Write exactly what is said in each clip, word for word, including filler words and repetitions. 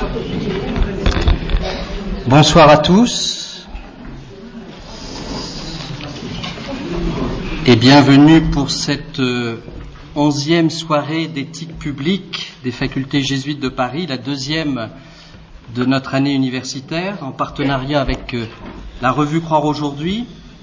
Bonsoir à tous et bienvenue pour cette onzième soirée d'éthique publique des facultés jésuites de Paris, la deuxième de notre année universitaire, en partenariat avec la revue Croire aujourd'hui.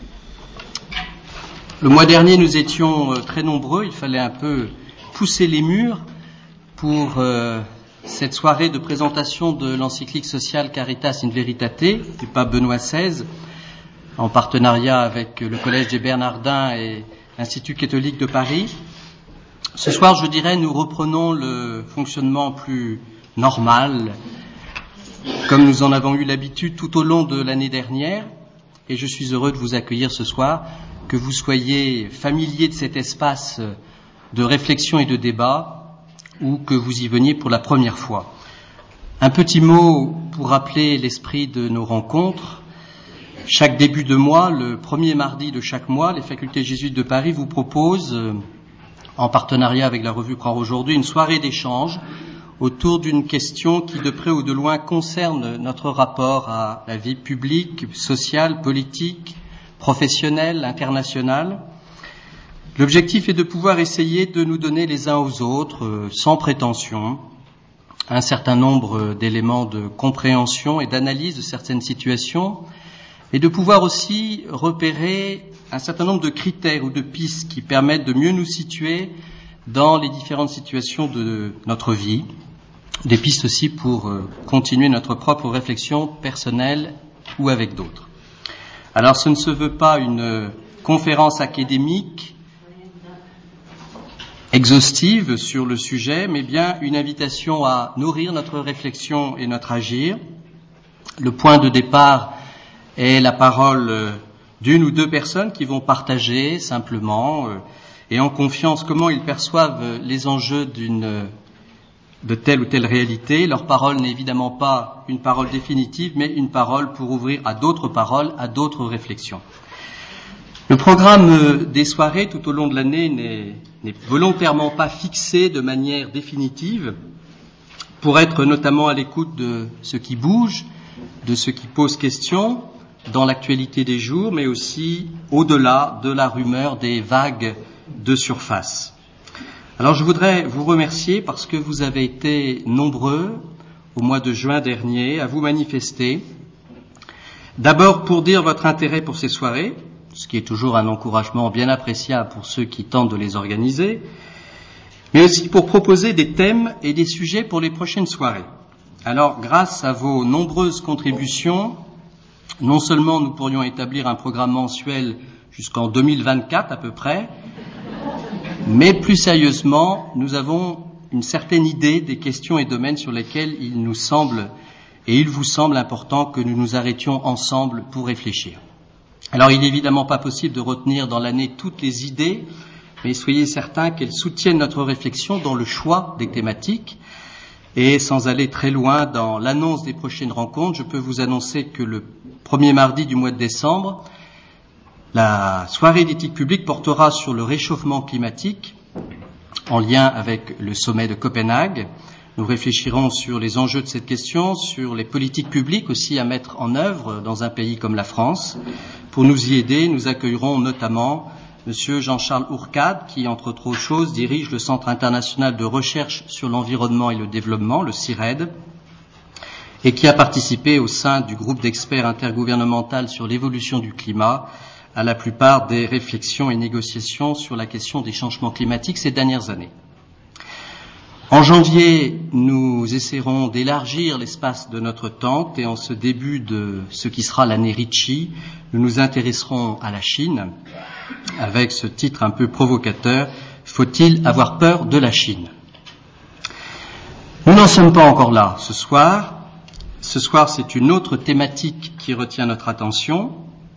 Le mois dernier, nous étions très nombreux, il fallait un peu pousser les murs pour euh, cette soirée de présentation de l'encyclique sociale Caritas in Veritate du pape Benoît seize, en partenariat avec le Collège des Bernardins et l'Institut catholique de Paris. Ce soir, je dirais, nous reprenons le fonctionnement plus normal, comme nous en avons eu l'habitude tout au long de l'année dernière, et je suis heureux de vous accueillir ce soir, que vous soyez familiers de cet espace de réflexion et de débat, ou que vous y veniez pour la première fois. Un petit mot pour rappeler l'esprit de nos rencontres. Chaque début de mois, le premier mardi de chaque mois, les facultés jésuites de Paris vous proposent, euh, en partenariat avec la revue Croire aujourd'hui, une soirée d'échange autour d'une question qui, de près ou de loin, concerne notre rapport à la vie publique, sociale, politique, professionnelle, internationale. L'objectif est de pouvoir essayer de nous donner les uns aux autres, euh, sans prétention, un certain nombre d'éléments de compréhension et d'analyse de certaines situations, et de pouvoir aussi repérer un certain nombre de critères ou de pistes qui permettent de mieux nous situer dans les différentes situations de notre vie, des pistes aussi pour euh, continuer notre propre réflexion personnelle ou avec d'autres. Alors ce ne se veut pas une conférence académique exhaustive sur le sujet, mais bien une invitation à nourrir notre réflexion et notre agir. Le point de départ est la parole d'une ou deux personnes qui vont partager simplement euh, et en confiance comment ils perçoivent les enjeux d'une, de telle ou telle réalité. Leur parole n'est évidemment pas une parole définitive, mais une parole pour ouvrir à d'autres paroles, à d'autres réflexions. Le programme des soirées tout au long de l'année n'est, n'est volontairement pas fixé de manière définitive pour être notamment à l'écoute de ce qui bouge, de ce qui pose question dans l'actualité des jours, mais aussi au-delà de la rumeur des vagues de surface. Alors je voudrais vous remercier parce que vous avez été nombreux au mois de juin dernier à vous manifester, d'abord pour dire votre intérêt pour ces soirées, ce qui est toujours un encouragement bien appréciable pour ceux qui tentent de les organiser, mais aussi pour proposer des thèmes et des sujets pour les prochaines soirées. Alors, grâce à vos nombreuses contributions, non seulement nous pourrions établir un programme mensuel jusqu'en deux mille vingt-quatre à peu près, mais plus sérieusement, nous avons une certaine idée des questions et domaines sur lesquels il nous semble et il vous semble important que nous nous arrêtions ensemble pour réfléchir. Alors, il n'est évidemment pas possible de retenir dans l'année toutes les idées, mais soyez certains qu'elles soutiennent notre réflexion dans le choix des thématiques. Et sans aller très loin dans l'annonce des prochaines rencontres, je peux vous annoncer que le premier mardi du mois de décembre, la soirée d'éthique publique portera sur le réchauffement climatique en lien avec le sommet de Copenhague. Nous réfléchirons sur les enjeux de cette question, sur les politiques publiques aussi à mettre en œuvre dans un pays comme la France. Pour nous y aider, nous accueillerons notamment Monsieur Jean-Charles Ourcade, qui, entre autres choses, dirige le Centre international de recherche sur l'environnement et le développement, le CIRED, et qui a participé au sein du groupe d'experts intergouvernemental sur l'évolution du climat à la plupart des réflexions et négociations sur la question des changements climatiques ces dernières années. En janvier, nous essaierons d'élargir l'espace de notre tente et en ce début de ce qui sera l'année Ricci, nous nous intéresserons à la Chine avec ce titre un peu provocateur, « Faut-il avoir peur de la Chine ?» Nous n'en sommes pas encore là ce soir. Ce soir, c'est une autre thématique qui retient notre attention.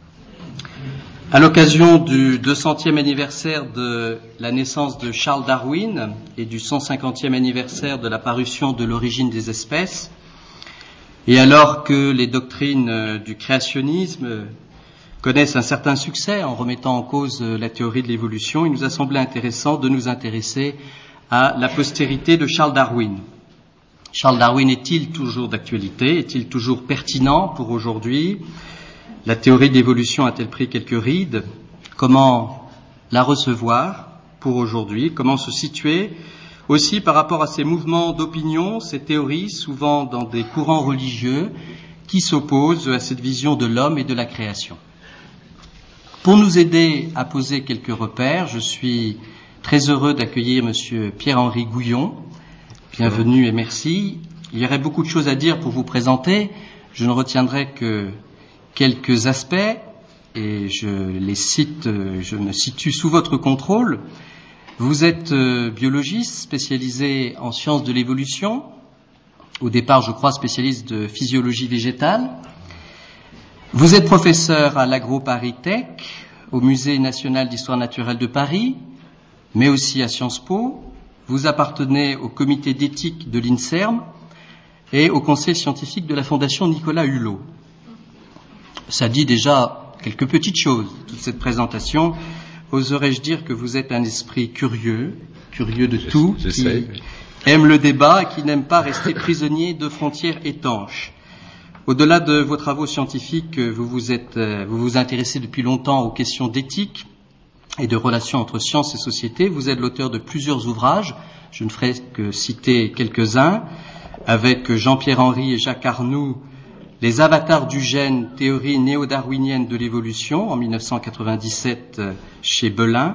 À l'occasion du deux centième anniversaire de la naissance de Charles Darwin et du cent cinquantième anniversaire de la parution de L'origine des espèces, et alors que les doctrines du créationnisme connaissent un certain succès en remettant en cause la théorie de l'évolution, il nous a semblé intéressant de nous intéresser à la postérité de Charles Darwin. Charles Darwin est-il toujours d'actualité? Est-il toujours pertinent pour aujourd'hui? La théorie de l'évolution a-t-elle pris quelques rides? Comment la recevoir pour aujourd'hui? Comment se situer aussi par rapport à ces mouvements d'opinion, ces théories, souvent dans des courants religieux, qui s'opposent à cette vision de l'homme et de la création? Pour nous aider à poser quelques repères, je suis très heureux d'accueillir Monsieur Pierre-Henri Gouillon. Bienvenue et merci. Il y aurait beaucoup de choses à dire pour vous présenter. Je ne retiendrai que quelques aspects et je les cite, je me situe sous votre contrôle. Vous êtes biologiste spécialisé en sciences de l'évolution. Au départ, je crois, spécialiste de physiologie végétale. Vous êtes professeur à l'Agro-Paris-Tech, au Musée national d'histoire naturelle de Paris, mais aussi à Sciences Po. Vous appartenez au comité d'éthique de l'INSERM et au conseil scientifique de la Fondation Nicolas Hulot. Ça dit déjà quelques petites choses, toute cette présentation. Oserais-je dire que vous êtes un esprit curieux, curieux de je, tout, je qui sais. aime le débat et qui n'aime pas rester prisonnier de frontières étanches. Au-delà de vos travaux scientifiques, vous vous, êtes, vous vous intéressez depuis longtemps aux questions d'éthique et de relations entre sciences et société. Vous êtes l'auteur de plusieurs ouvrages, je ne ferai que citer quelques-uns, avec Jean-Pierre Henry et Jacques Arnoux, Les avatars du gène, théorie néo-darwinienne de l'évolution, en mille neuf cent quatre-vingt-dix-sept chez Belin,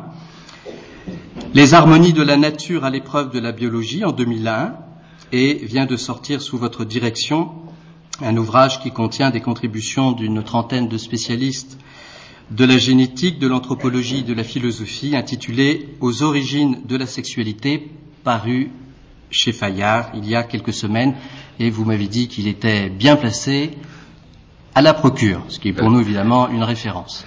Les harmonies de la nature à l'épreuve de la biologie, en deux mille un, et vient de sortir sous votre direction un ouvrage qui contient des contributions d'une trentaine de spécialistes de la génétique, de l'anthropologie, de la philosophie, intitulé « Aux origines de la sexualité », paru chez Fayard il y a quelques semaines, et vous m'avez dit qu'il était bien placé à la procure, ce qui est pour nous évidemment une référence.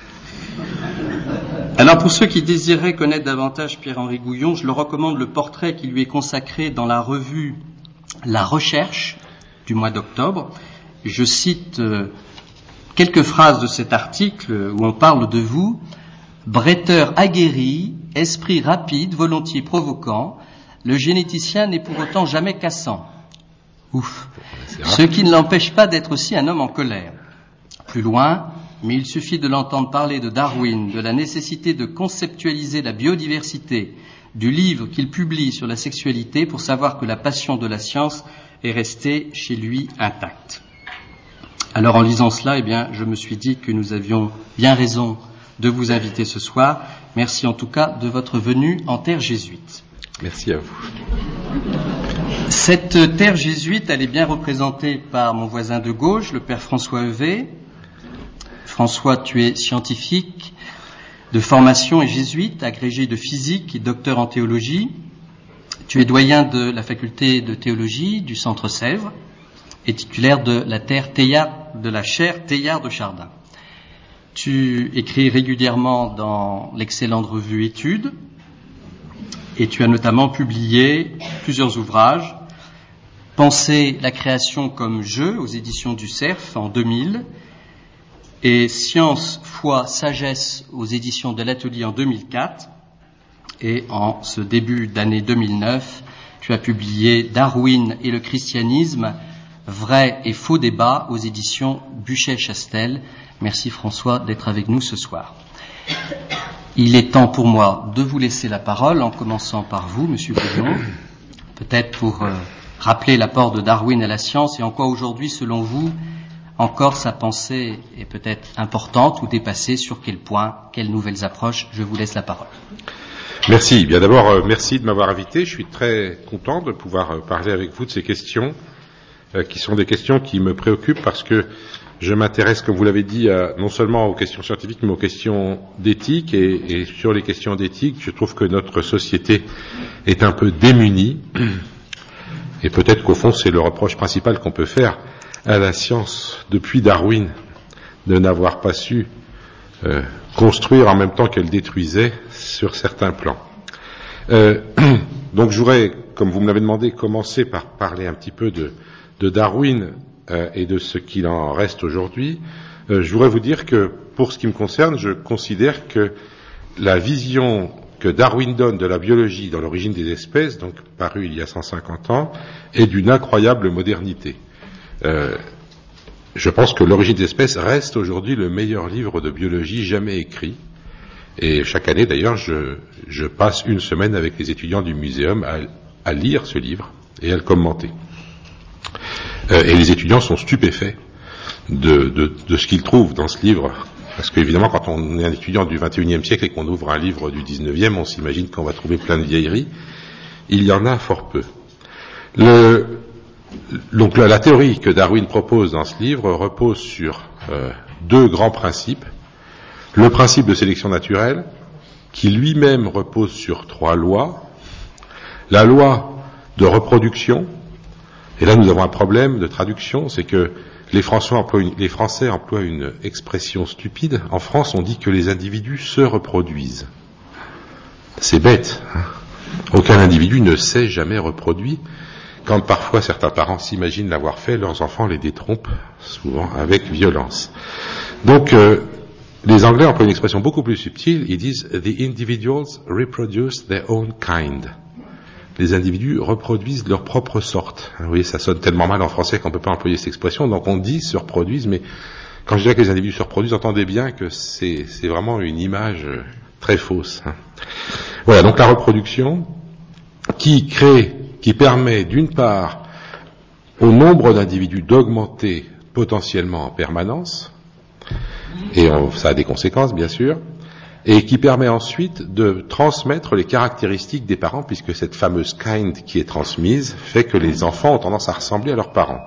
Alors pour ceux qui désiraient connaître davantage Pierre-Henri Gouillon, je leur recommande le portrait qui lui est consacré dans la revue La Recherche du mois d'octobre. Je cite euh, quelques phrases de cet article où on parle de vous. Bretteur aguerri, esprit rapide, volontiers provoquant, le généticien n'est pour autant jamais cassant. Ouf. Ce qui ne l'empêche pas d'être aussi un homme en colère. Plus loin, mais il suffit de l'entendre parler de Darwin, de la nécessité de conceptualiser la biodiversité, du livre qu'il publie sur la sexualité pour savoir que la passion de la science est restée chez lui intacte. Alors en lisant cela, eh bien, je me suis dit que nous avions bien raison de vous inviter ce soir. Merci en tout cas de votre venue en terre jésuite. Merci à vous. Cette terre jésuite, elle est bien représentée par mon voisin de gauche, le père François Heuvet. François, tu es scientifique de formation et jésuite, agrégé de physique et docteur en théologie. Tu es doyen de la faculté de théologie du Centre Sèvres et titulaire de la terre Teilhard, de la chaire Teilhard de Chardin. Tu écris régulièrement dans l'excellente revue Études et tu as notamment publié plusieurs ouvrages. Penser la création comme jeu aux éditions du Cerf en deux mille et Science, foi, sagesse aux éditions de l'Atelier en deux mille quatre. Et en ce début d'année deux mille neuf, tu as publié Darwin et le christianisme, vrai et faux débat aux éditions Buchet-Chastel. Merci François d'être avec nous ce soir. Il est temps pour moi de vous laisser la parole en commençant par vous, Monsieur Gouillon, peut-être pour euh, rappeler l'apport de Darwin à la science et en quoi aujourd'hui, selon vous, encore sa pensée est peut-être importante ou dépassée, sur quel point, quelles nouvelles approches. Je vous laisse la parole. Merci. Bien d'abord, euh, merci de m'avoir invité. Je suis très content de pouvoir euh, parler avec vous de ces questions, euh, qui sont des questions qui me préoccupent parce que je m'intéresse, comme vous l'avez dit, à, non seulement aux questions scientifiques, mais aux questions d'éthique. Et, et sur les questions d'éthique, je trouve que notre société est un peu démunie. Et peut-être qu'au fond, c'est le reproche principal qu'on peut faire à la science depuis Darwin, de n'avoir pas su euh, construire en même temps qu'elle détruisait sur certains plans. Euh, donc je voudrais, comme vous me l'avez demandé, commencer par parler un petit peu de, de Darwin euh, et de ce qu'il en reste aujourd'hui. Euh, je voudrais vous dire que, pour ce qui me concerne, je considère que la vision que Darwin donne de la biologie dans l'origine des espèces, donc paru il y a cent cinquante ans, est d'une incroyable modernité. Euh, je pense que l'origine des espèces reste aujourd'hui le meilleur livre de biologie jamais écrit. Et chaque année, d'ailleurs, je, je passe une semaine avec les étudiants du muséum à, à lire ce livre et à le commenter. Euh, et les étudiants sont stupéfaits de, de, de ce qu'ils trouvent dans ce livre. Parce qu'évidemment, quand on est un étudiant du vingt et unième siècle et qu'on ouvre un livre du dix-neuvième, on s'imagine qu'on va trouver plein de vieilleries. Il y en a fort peu. Le, donc la, la théorie que Darwin propose dans ce livre repose sur euh, deux grands principes. Le principe de sélection naturelle, qui lui-même repose sur trois lois. La loi de reproduction, et là nous avons un problème de traduction, c'est que Les Français, emploient une, les Français emploient une expression stupide. En France, on dit que les individus se reproduisent. C'est bête. Hein. Aucun individu ne s'est jamais reproduit. Quand parfois certains parents s'imaginent l'avoir fait, leurs enfants les détrompent, souvent avec violence. Donc, euh, les Anglais emploient une expression beaucoup plus subtile. Ils disent « The individuals reproduce their own kind ». Les individus reproduisent leur propre sorte. Vous voyez, ça sonne tellement mal en français qu'on ne peut pas employer cette expression, donc on dit se reproduisent, mais quand je dis que les individus se reproduisent, entendez bien que c'est, c'est vraiment une image très fausse. Voilà, donc la reproduction qui crée, qui permet d'une part au nombre d'individus d'augmenter potentiellement en permanence, et on, ça a des conséquences bien sûr, et qui permet ensuite de transmettre les caractéristiques des parents, puisque cette fameuse kind qui est transmise fait que les enfants ont tendance à ressembler à leurs parents.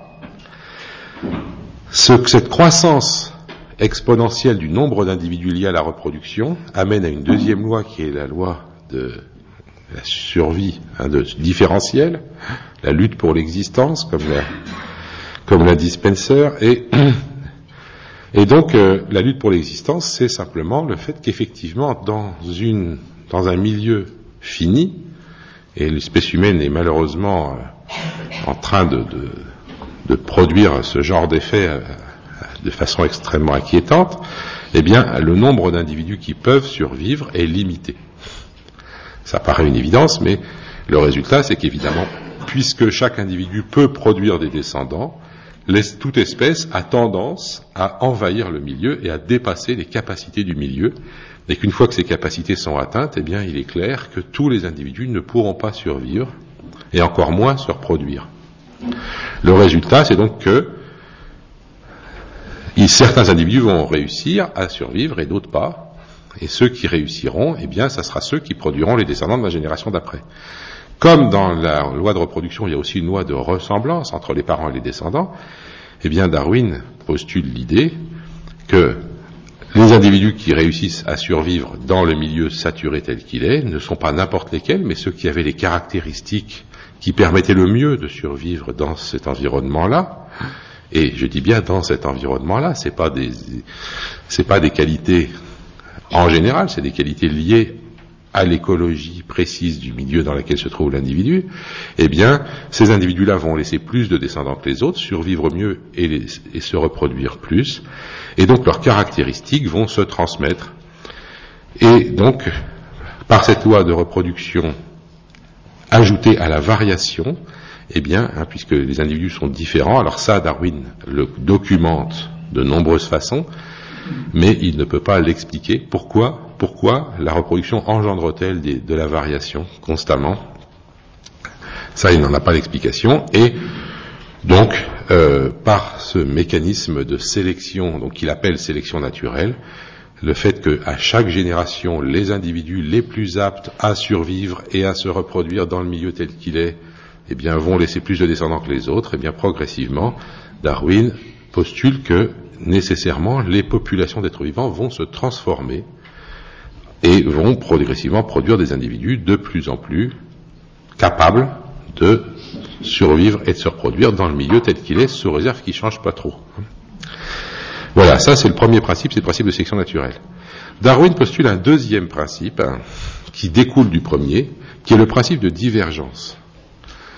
Ce, cette croissance exponentielle du nombre d'individus liés à la reproduction amène à une deuxième loi qui est la loi de la survie hein, de, différentielle, la lutte pour l'existence, comme l'a, comme l'a dit Spencer, et Et donc, euh, la lutte pour l'existence, c'est simplement le fait qu'effectivement, dans une, dans un milieu fini, et l'espèce humaine est malheureusement euh, en train de, de, de produire ce genre d'effet euh, de façon extrêmement inquiétante, eh bien, le nombre d'individus qui peuvent survivre est limité. Ça paraît une évidence, mais le résultat, c'est qu'évidemment, puisque chaque individu peut produire des descendants, toute espèce a tendance à envahir le milieu et à dépasser les capacités du milieu, et qu'une fois que ces capacités sont atteintes, eh bien, il est clair que tous les individus ne pourront pas survivre, et encore moins se reproduire. Le résultat, c'est donc que certains individus vont réussir à survivre et d'autres pas, et ceux qui réussiront, eh bien, ça sera ceux qui produiront les descendants de la génération d'après. Comme dans la loi de reproduction, il y a aussi une loi de ressemblance entre les parents et les descendants, eh bien Darwin postule l'idée que les individus qui réussissent à survivre dans le milieu saturé tel qu'il est ne sont pas n'importe lesquels, mais ceux qui avaient les caractéristiques qui permettaient le mieux de survivre dans cet environnement-là. Et je dis bien dans cet environnement-là, c'est pas des, c'est pas des qualités en général, c'est des qualités liées à l'écologie précise du milieu dans lequel se trouve l'individu, eh bien, ces individus-là vont laisser plus de descendants que les autres, survivre mieux et, les, et se reproduire plus, et donc leurs caractéristiques vont se transmettre. Et donc, par cette loi de reproduction ajoutée à la variation, eh bien, hein, puisque les individus sont différents, alors ça, Darwin le documente de nombreuses façons, mais il ne peut pas l'expliquer. Pourquoi Pourquoi la reproduction engendre-t-elle des, de la variation constamment? Ça, il n'en a pas l'explication. Et donc, euh, par ce mécanisme de sélection, donc qu'il appelle sélection naturelle, le fait qu'à chaque génération, les individus les plus aptes à survivre et à se reproduire dans le milieu tel qu'il est, eh bien, vont laisser plus de descendants que les autres, eh bien, progressivement, Darwin postule que nécessairement les populations d'êtres vivants vont se transformer et vont progressivement produire des individus de plus en plus capables de survivre et de se reproduire dans le milieu tel qu'il est, sous réserve qu'il ne change pas trop. Voilà, ça c'est le premier principe, c'est le principe de sélection naturelle. Darwin postule un deuxième principe hein, qui découle du premier, qui est le principe de divergence.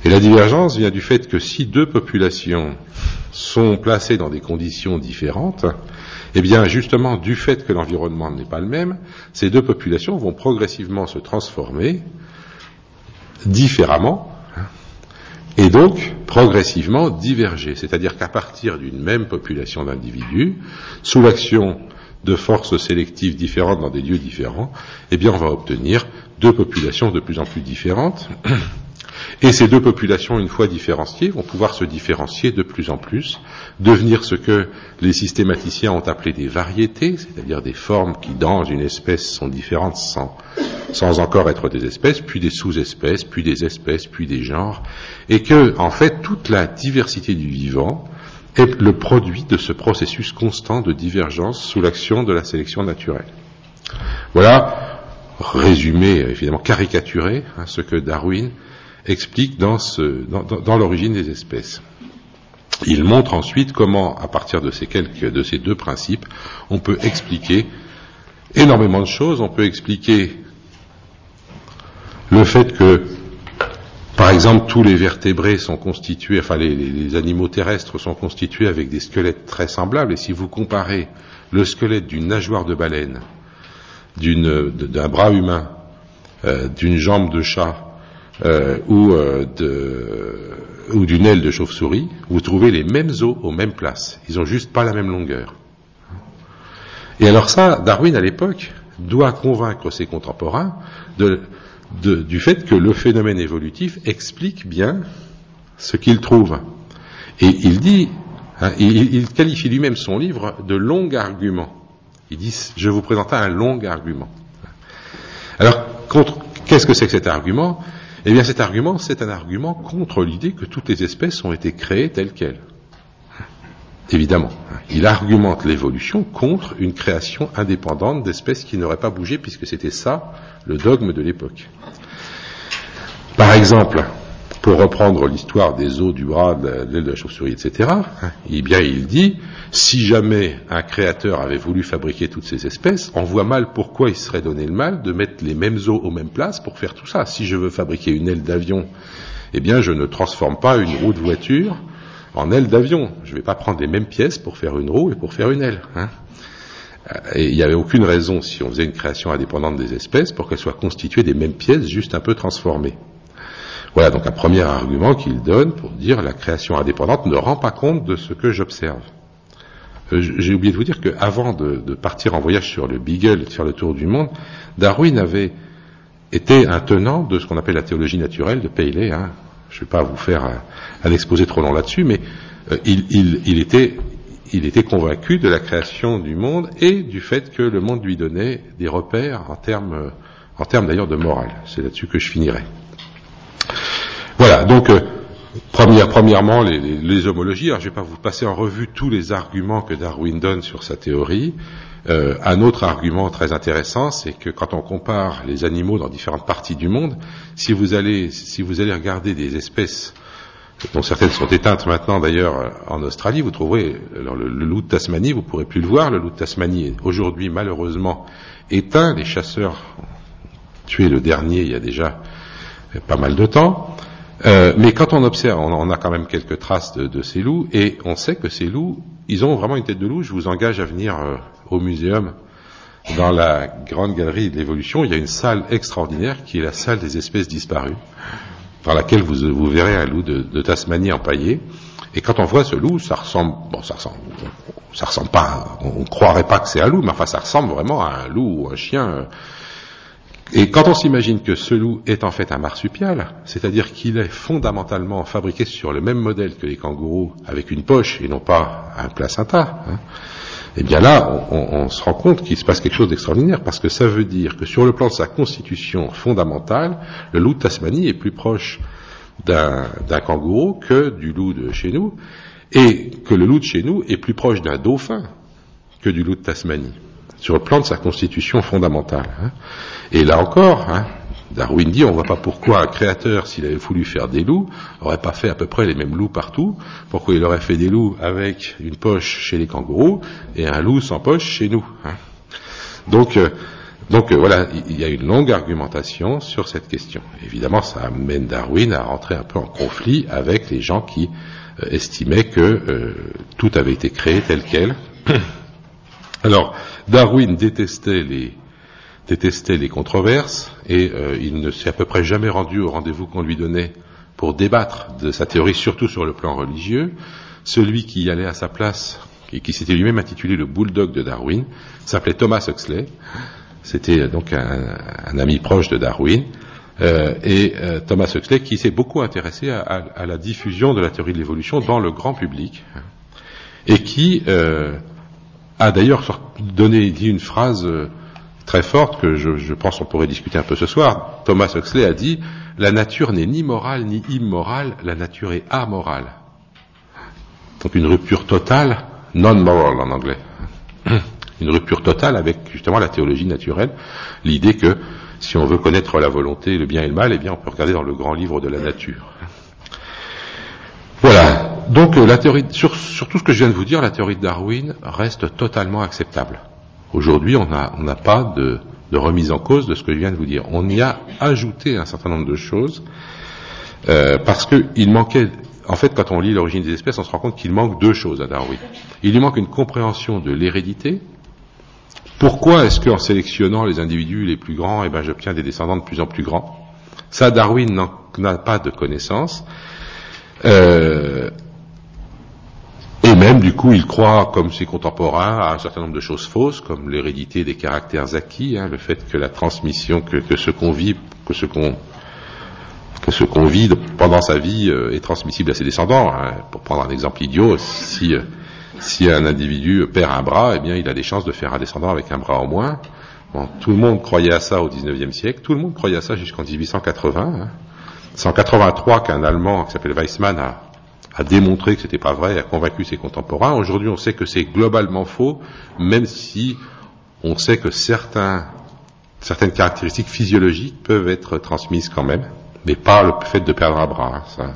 Et la divergence vient du fait que si deux populations sont placées dans des conditions différentes, eh bien, justement, du fait que l'environnement n'est pas le même, ces deux populations vont progressivement se transformer différemment, et donc progressivement diverger. C'est-à-dire qu'à partir d'une même population d'individus, sous l'action de forces sélectives différentes dans des lieux différents, eh bien, on va obtenir deux populations de plus en plus différentes. Et ces deux populations, une fois différenciées, vont pouvoir se différencier de plus en plus, devenir ce que les systématiciens ont appelé des variétés, c'est-à-dire des formes qui, dans une espèce, sont différentes sans, sans encore être des espèces, puis des sous-espèces, puis des espèces, puis des genres, et que, en fait, toute la diversité du vivant est le produit de ce processus constant de divergence sous l'action de la sélection naturelle. Voilà, résumé, évidemment caricaturé, hein, ce que Darwin explique dans, ce, dans, dans, dans l'origine des espèces. Il montre ensuite comment, à partir de ces quelques, de ces deux principes, on peut expliquer énormément de choses. On peut expliquer le fait que, par exemple, tous les vertébrés sont constitués, enfin les, les, les animaux terrestres sont constitués avec des squelettes très semblables. Et si vous comparez le squelette d'une nageoire de baleine, d'une, d'un bras humain, euh, d'une jambe de chat, Euh, ou, euh, de, ou d'une aile de chauve-souris, vous trouvez les mêmes os aux mêmes places. Ils ont juste pas la même longueur. Et alors ça, Darwin, à l'époque, doit convaincre ses contemporains de, de, du fait que le phénomène évolutif explique bien ce qu'il trouve. Et il dit, hein, il, il qualifie lui-même son livre de long argument. Il dit, je vous présente un long argument. Alors, contre, qu'est-ce que c'est que cet argument ? Eh bien, cet argument, c'est un argument contre l'idée que toutes les espèces ont été créées telles quelles. Évidemment, il argumente l'évolution contre une création indépendante d'espèces qui n'auraient pas bougé, puisque c'était ça, le dogme de l'époque. Par exemple, pour reprendre l'histoire des os du bras, de l'aile de la chauve-souris, et cetera, eh bien, il dit, si jamais un créateur avait voulu fabriquer toutes ces espèces, on voit mal pourquoi il serait donné le mal de mettre les mêmes os aux mêmes places pour faire tout ça. Si je veux fabriquer une aile d'avion, eh bien, je ne transforme pas une roue de voiture en aile d'avion. Je ne vais pas prendre les mêmes pièces pour faire une roue et pour faire une aile. Hein. Et il n'y avait aucune raison, si on faisait une création indépendante des espèces, pour qu'elles soient constituées des mêmes pièces, juste un peu transformées. Voilà donc un premier argument qu'il donne pour dire la création indépendante ne rend pas compte de ce que j'observe. Euh, j'ai oublié de vous dire qu'avant de, de partir en voyage sur le Beagle et de faire le tour du monde, Darwin avait été un tenant de ce qu'on appelle la théologie naturelle de Paley. Hein. Je ne vais pas vous faire un, un exposé trop long là-dessus, mais euh, il, il, il, était, il était convaincu de la création du monde et du fait que le monde lui donnait des repères en termes, en termes d'ailleurs de morale. C'est là-dessus que je finirai. Voilà, donc euh, première, premièrement les, les, les homologies. Alors je ne vais pas vous passer en revue tous les arguments que Darwin donne sur sa théorie. Euh, un autre argument très intéressant, c'est que quand on compare les animaux dans différentes parties du monde, si vous allez, si vous allez regarder des espèces dont certaines sont éteintes maintenant d'ailleurs en Australie, vous trouverez alors, le, le loup de Tasmanie, vous ne pourrez plus le voir. Le loup de Tasmanie est aujourd'hui malheureusement éteint. Les chasseurs ont tué le dernier il y a déjà pas mal de temps. Euh, mais quand on observe, on, on a quand même quelques traces de, de ces loups, et on sait que ces loups, ils ont vraiment une tête de loup. Je vous engage à venir euh, au muséum, dans la grande galerie de l'évolution. Il y a une salle extraordinaire qui est la salle des espèces disparues, dans laquelle vous, vous verrez un loup de, de Tasmanie empaillé. Et quand on voit ce loup, ça ressemble, bon, ça ressemble, ça ressemble pas, on, on croirait pas que c'est un loup, mais enfin, ça ressemble vraiment à un loup ou un chien. Euh, Et quand on s'imagine que ce loup est en fait un marsupial, c'est-à-dire qu'il est fondamentalement fabriqué sur le même modèle que les kangourous, avec une poche et non pas un placenta, hein, eh bien là, on, on, on se rend compte qu'il se passe quelque chose d'extraordinaire, parce que ça veut dire que sur le plan de sa constitution fondamentale, le loup de Tasmanie est plus proche d'un, d'un kangourou que du loup de chez nous, et que le loup de chez nous est plus proche d'un dauphin que du loup de Tasmanie, sur le plan de sa constitution fondamentale. Hein. Et là encore, hein, Darwin dit, on ne voit pas pourquoi un créateur, s'il avait voulu faire des loups, n'aurait pas fait à peu près les mêmes loups partout, pourquoi il aurait fait des loups avec une poche chez les kangourous et un loup sans poche chez nous. Hein. Donc, euh, Donc euh, voilà, il y a une longue argumentation sur cette question. Évidemment, ça amène Darwin à rentrer un peu en conflit avec les gens qui euh, estimaient que euh, tout avait été créé tel quel. Alors, Darwin détestait les, détestait les controverses et euh, il ne s'est à peu près jamais rendu au rendez-vous qu'on lui donnait pour débattre de sa théorie, surtout sur le plan religieux. Celui qui y allait à sa place, et qui s'était lui-même intitulé le bulldog de Darwin, s'appelait Thomas Huxley. C'était donc un, un ami proche de Darwin. Euh, et euh, Thomas Huxley qui s'est beaucoup intéressé à, à, à la diffusion de la théorie de l'évolution dans le grand public et qui euh, a d'ailleurs donné, dit une phrase euh, très forte que je, je pense qu'on pourrait discuter un peu ce soir. Thomas Huxley a dit « La nature n'est ni morale ni immorale, la nature est amorale ». Donc une rupture totale, non-moral en anglais. Une rupture totale avec justement la théologie naturelle, l'idée que si on veut connaître la volonté, le bien et le mal, eh bien on peut regarder dans le grand livre de la nature. Voilà. Donc la théorie, sur, sur tout ce que je viens de vous dire, la théorie de Darwin reste totalement acceptable. Aujourd'hui, on n'a on n'a pas de, de remise en cause de ce que je viens de vous dire. On y a ajouté un certain nombre de choses euh, parce qu'il manquait. En fait, quand on lit l'origine des espèces, on se rend compte qu'il manque deux choses à Darwin. Il lui manque une compréhension de l'hérédité. Pourquoi est-ce qu'en sélectionnant les individus les plus grands, eh ben, j'obtiens des descendants de plus en plus grands? Ça, Darwin n'en n'a pas de connaissance. Euh, et même, du coup, il croit, comme ses contemporains, à un certain nombre de choses fausses, comme l'hérédité des caractères acquis, hein, le fait que la transmission, que, que ce qu'on vit, que ce qu'on que ce qu'on vit pendant sa vie euh, est transmissible à ses descendants. Hein. Pour prendre un exemple idiot, si euh, si un individu perd un bras, eh bien il a des chances de faire un descendant avec un bras en moins. Bon, tout le monde croyait à ça au dix-neuvième siècle, tout le monde croyait à ça jusqu'en dix-huit cent quatre-vingts. Hein. C'est en quatre-vingt-trois qu'un Allemand qui s'appelle Weissmann a, a démontré que c'était pas vrai, a convaincu ses contemporains. Aujourd'hui, on sait que c'est globalement faux, même si on sait que certains, certaines caractéristiques physiologiques peuvent être transmises quand même. Mais pas le fait de perdre un bras. Hein, ça.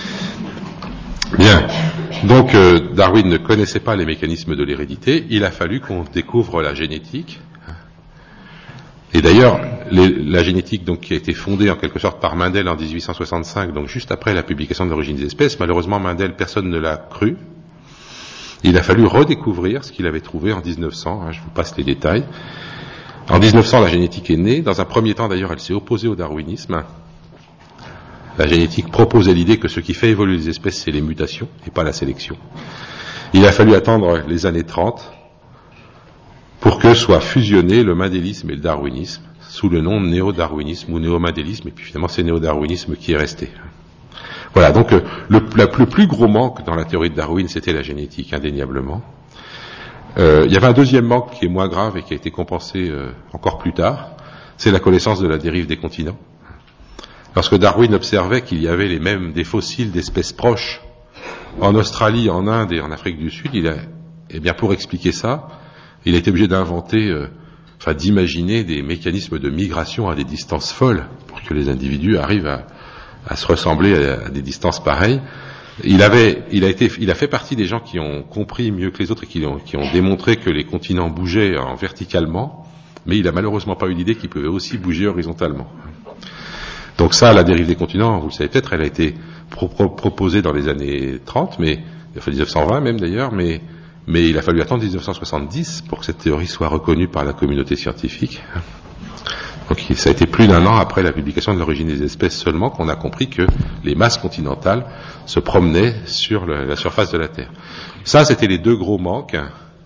Bien. Donc euh, Darwin ne connaissait pas les mécanismes de l'hérédité. Il a fallu qu'on découvre la génétique. Et d'ailleurs, les, la génétique, donc, qui a été fondée en quelque sorte par Mendel en dix-huit cent soixante-cinq, donc juste après la publication de l'origine des espèces, malheureusement Mendel, personne ne l'a cru. Il a fallu redécouvrir ce qu'il avait trouvé en dix-neuf cents. Hein, je vous passe les détails. En dix-neuf cents, la génétique est née. Dans un premier temps, d'ailleurs, elle s'est opposée au darwinisme. La génétique proposait l'idée que ce qui fait évoluer les espèces, c'est les mutations et pas la sélection. Il a fallu attendre les années trente pour que soient fusionnés le mendélisme et le darwinisme sous le nom de néo-darwinisme ou néo-mendélisme, et puis finalement c'est néo-darwinisme qui est resté. Voilà, donc le, le, le plus gros manque dans la théorie de Darwin, c'était la génétique, indéniablement. Euh, il y avait un deuxième manque qui est moins grave et qui a été compensé euh, encore plus tard, c'est la connaissance de la dérive des continents. Lorsque Darwin observait qu'il y avait les mêmes des fossiles d'espèces proches en Australie, en Inde et en Afrique du Sud, il a, eh bien pour expliquer ça, il a été obligé d'inventer, euh, enfin d'imaginer des mécanismes de migration à des distances folles pour que les individus arrivent à, à se ressembler à, à des distances pareilles. Il avait, il a été, il a fait partie des gens qui ont compris mieux que les autres et qui ont, qui ont démontré que les continents bougeaient en verticalement, mais il a malheureusement pas eu l'idée qu'ils pouvaient aussi bouger horizontalement. Donc ça, la dérive des continents, vous le savez peut-être, elle a été pro- pro- proposée dans les années trente, mais enfin dix-neuf cent vingt même d'ailleurs, mais mais il a fallu attendre dix-neuf cent soixante-dix pour que cette théorie soit reconnue par la communauté scientifique. Donc ça a été plus d'un an après la publication de l'origine des espèces seulement qu'on a compris que les masses continentales se promenaient sur le, la surface de la Terre. Ça, c'était les deux gros manques,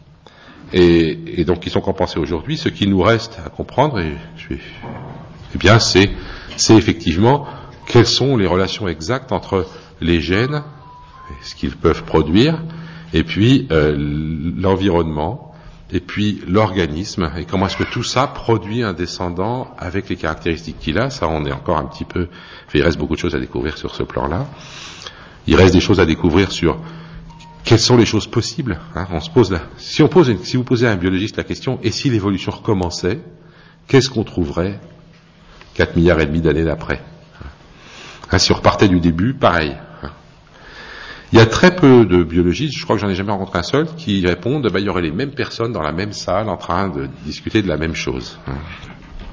et, et donc qui sont compensés aujourd'hui. Ce qui nous reste à comprendre, et je vais, eh bien, c'est c'est effectivement quelles sont les relations exactes entre les gènes, ce qu'ils peuvent produire, et puis euh, l'environnement, et puis l'organisme, et comment est-ce que tout ça produit un descendant avec les caractéristiques qu'il a. Ça, on est encore un petit peu... Enfin, il reste beaucoup de choses à découvrir sur ce plan-là. Il reste des choses à découvrir sur quelles sont les choses possibles. Hein, on se pose là. Si on pose, une... si vous posez à un biologiste la question, et si l'évolution recommençait, qu'est-ce qu'on trouverait quatre milliards et demi d'années d'après. Hein, si on repartait du début, pareil. Il y a très peu de biologistes, je crois que j'en ai jamais rencontré un seul, qui répondent, bah, il y aurait les mêmes personnes dans la même salle en train de discuter de la même chose.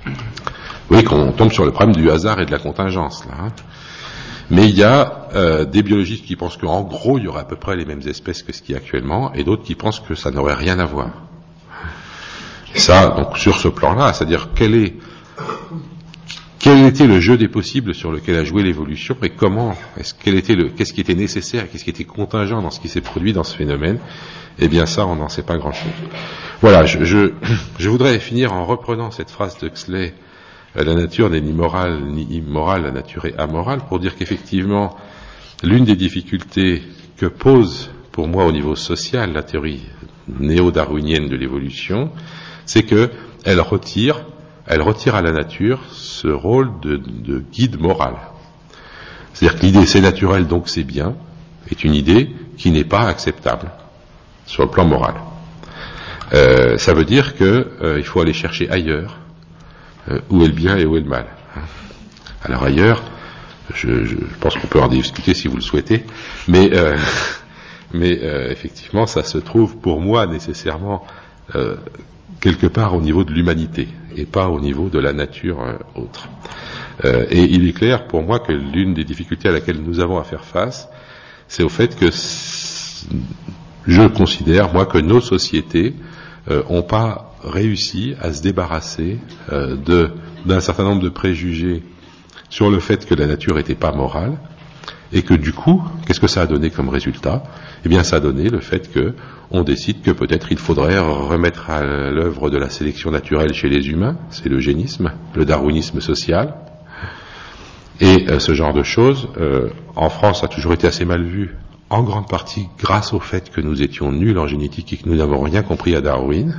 Oui, qu'on tombe sur le problème du hasard et de la contingence, là. Hein. Mais il y a euh, des biologistes qui pensent qu'en gros, il y aurait à peu près les mêmes espèces que ce qu'il y a actuellement, et d'autres qui pensent que ça n'aurait rien à voir. Et ça, donc sur ce plan-là, c'est-à-dire quel est quel était le jeu des possibles sur lequel a joué l'évolution, et comment, est-ce, quel était le, qu'est-ce qui était nécessaire, qu'est-ce qui était contingent dans ce qui s'est produit dans ce phénomène, eh bien ça, on n'en sait pas grand-chose. Voilà, je, je, je voudrais finir en reprenant cette phrase de Huxley, la nature n'est ni morale ni immorale, la nature est amorale, pour dire qu'effectivement, l'une des difficultés que pose pour moi au niveau social la théorie néo-darwinienne de l'évolution, c'est que elle retire, elle retire à la nature ce rôle de, de guide moral. C'est-à-dire que l'idée c'est naturel donc c'est bien est une idée qui n'est pas acceptable sur le plan moral. Euh, ça veut dire que euh, il faut aller chercher ailleurs euh, où est le bien et où est le mal. Alors ailleurs, je, je pense qu'on peut en discuter si vous le souhaitez, mais euh, mais euh, effectivement ça se trouve pour moi nécessairement euh, quelque part au niveau de l'humanité et pas au niveau de la nature euh, autre. Euh, et il est clair pour moi que l'une des difficultés à laquelle nous avons à faire face, c'est au fait que je considère, moi, que nos sociétés n'ont euh, pas réussi à se débarrasser euh, de, d'un certain nombre de préjugés sur le fait que la nature n'était pas morale, et que du coup, qu'est-ce que ça a donné comme résultat ? Eh bien, ça a donné le fait que on décide que peut-être il faudrait remettre à l'œuvre de la sélection naturelle chez les humains, c'est l'eugénisme, le darwinisme social, et euh, ce genre de choses, euh, en France, a toujours été assez mal vu, en grande partie grâce au fait que nous étions nuls en génétique et que nous n'avons rien compris à Darwin.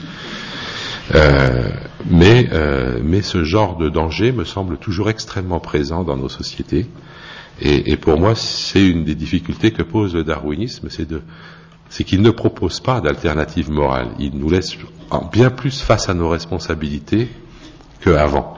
Euh, mais, euh, mais ce genre de danger me semble toujours extrêmement présent dans nos sociétés. Et, et pour moi, c'est une des difficultés que pose le darwinisme, c'est, de, c'est qu'il ne propose pas d'alternative morale. Il nous laisse bien plus face à nos responsabilités qu'avant.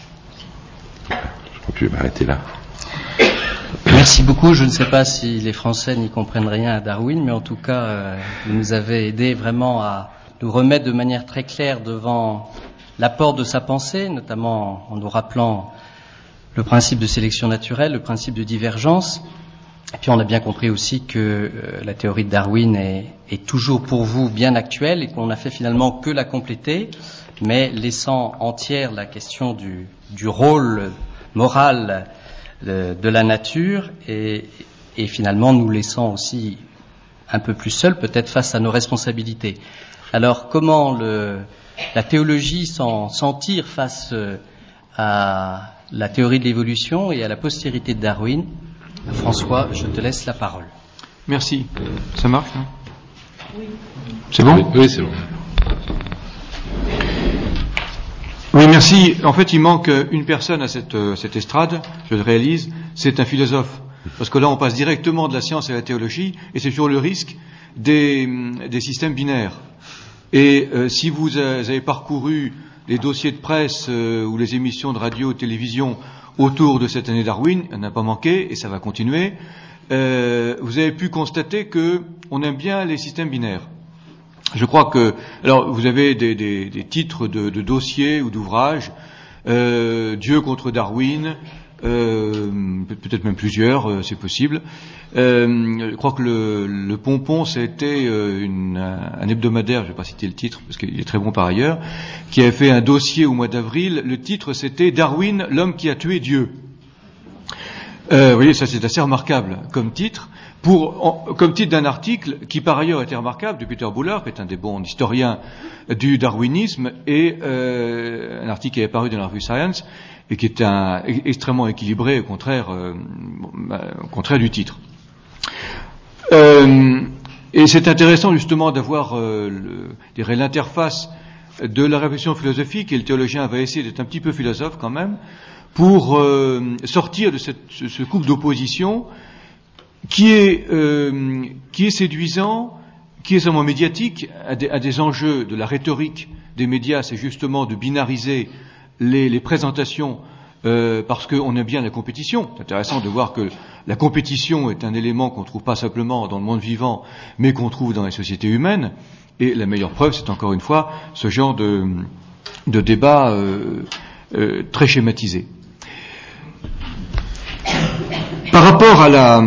Je vais m'arrêter là. Merci beaucoup. Je ne sais pas si les Français n'y comprennent rien à Darwin, mais en tout cas, euh, vous nous avez aidé vraiment à nous remettre de manière très claire devant l'apport de sa pensée, notamment en nous rappelant le principe de sélection naturelle, le principe de divergence. Et puis on a bien compris aussi que euh, la théorie de Darwin est, est toujours pour vous bien actuelle et qu'on n'a fait finalement que la compléter, mais laissant entière la question du, du rôle moral de, de la nature et, et finalement nous laissant aussi un peu plus seuls peut-être face à nos responsabilités. Alors comment le, la théologie s'en, s'en tire face à la théorie de l'évolution et à la postérité de Darwin? François, je te laisse la parole. Merci. Ça marche, hein? Oui. C'est bon? Oui, oui, c'est bon. Oui, merci. En fait, il manque une personne à cette, euh, cette estrade, je le réalise, c'est un philosophe. Parce que là, on passe directement de la science à la théologie, et c'est toujours le risque des, des systèmes binaires. Et euh, si vous avez parcouru les dossiers de presse euh, ou les émissions de radio ou de télévision autour de cette année Darwin, il n'a pas manqué, et ça va continuer, euh, vous avez pu constater que on aime bien les systèmes binaires. Je crois que, alors vous avez des, des, des titres de, de dossiers ou d'ouvrages, euh, Dieu contre Darwin, euh, peut-être même plusieurs, euh, c'est possible. Euh, je crois que le, le Pompon, c'était euh, une, un hebdomadaire, je ne vais pas citer le titre parce qu'il est très bon par ailleurs, qui avait fait un dossier au mois d'avril. Le titre, c'était Darwin, l'homme qui a tué Dieu. Euh, vous voyez, ça c'est assez remarquable comme titre. Pour, en, comme titre d'un article qui par ailleurs était remarquable de Peter Bullard, qui est un des bons historiens du darwinisme, et euh, un article qui est apparu dans la revue Science et qui est un, extrêmement équilibré, au contraire, euh, au contraire du titre. Euh, et c'est intéressant justement d'avoir euh, le, dirais, l'interface de la réflexion philosophique, et le théologien va essayer d'être un petit peu philosophe quand même, pour euh, sortir de cette, ce, ce couple d'opposition qui est, euh, qui est séduisant, qui est seulement médiatique. Un des, un des enjeux de la rhétorique des médias, c'est justement de binariser les, les présentations, euh, parce qu'on aime bien la compétition. C'est intéressant de voir que la compétition est un élément qu'on ne trouve pas simplement dans le monde vivant, mais qu'on trouve dans les sociétés humaines. Et la meilleure preuve, c'est encore une fois ce genre de, de débat euh, euh, très schématisé. Par rapport à la,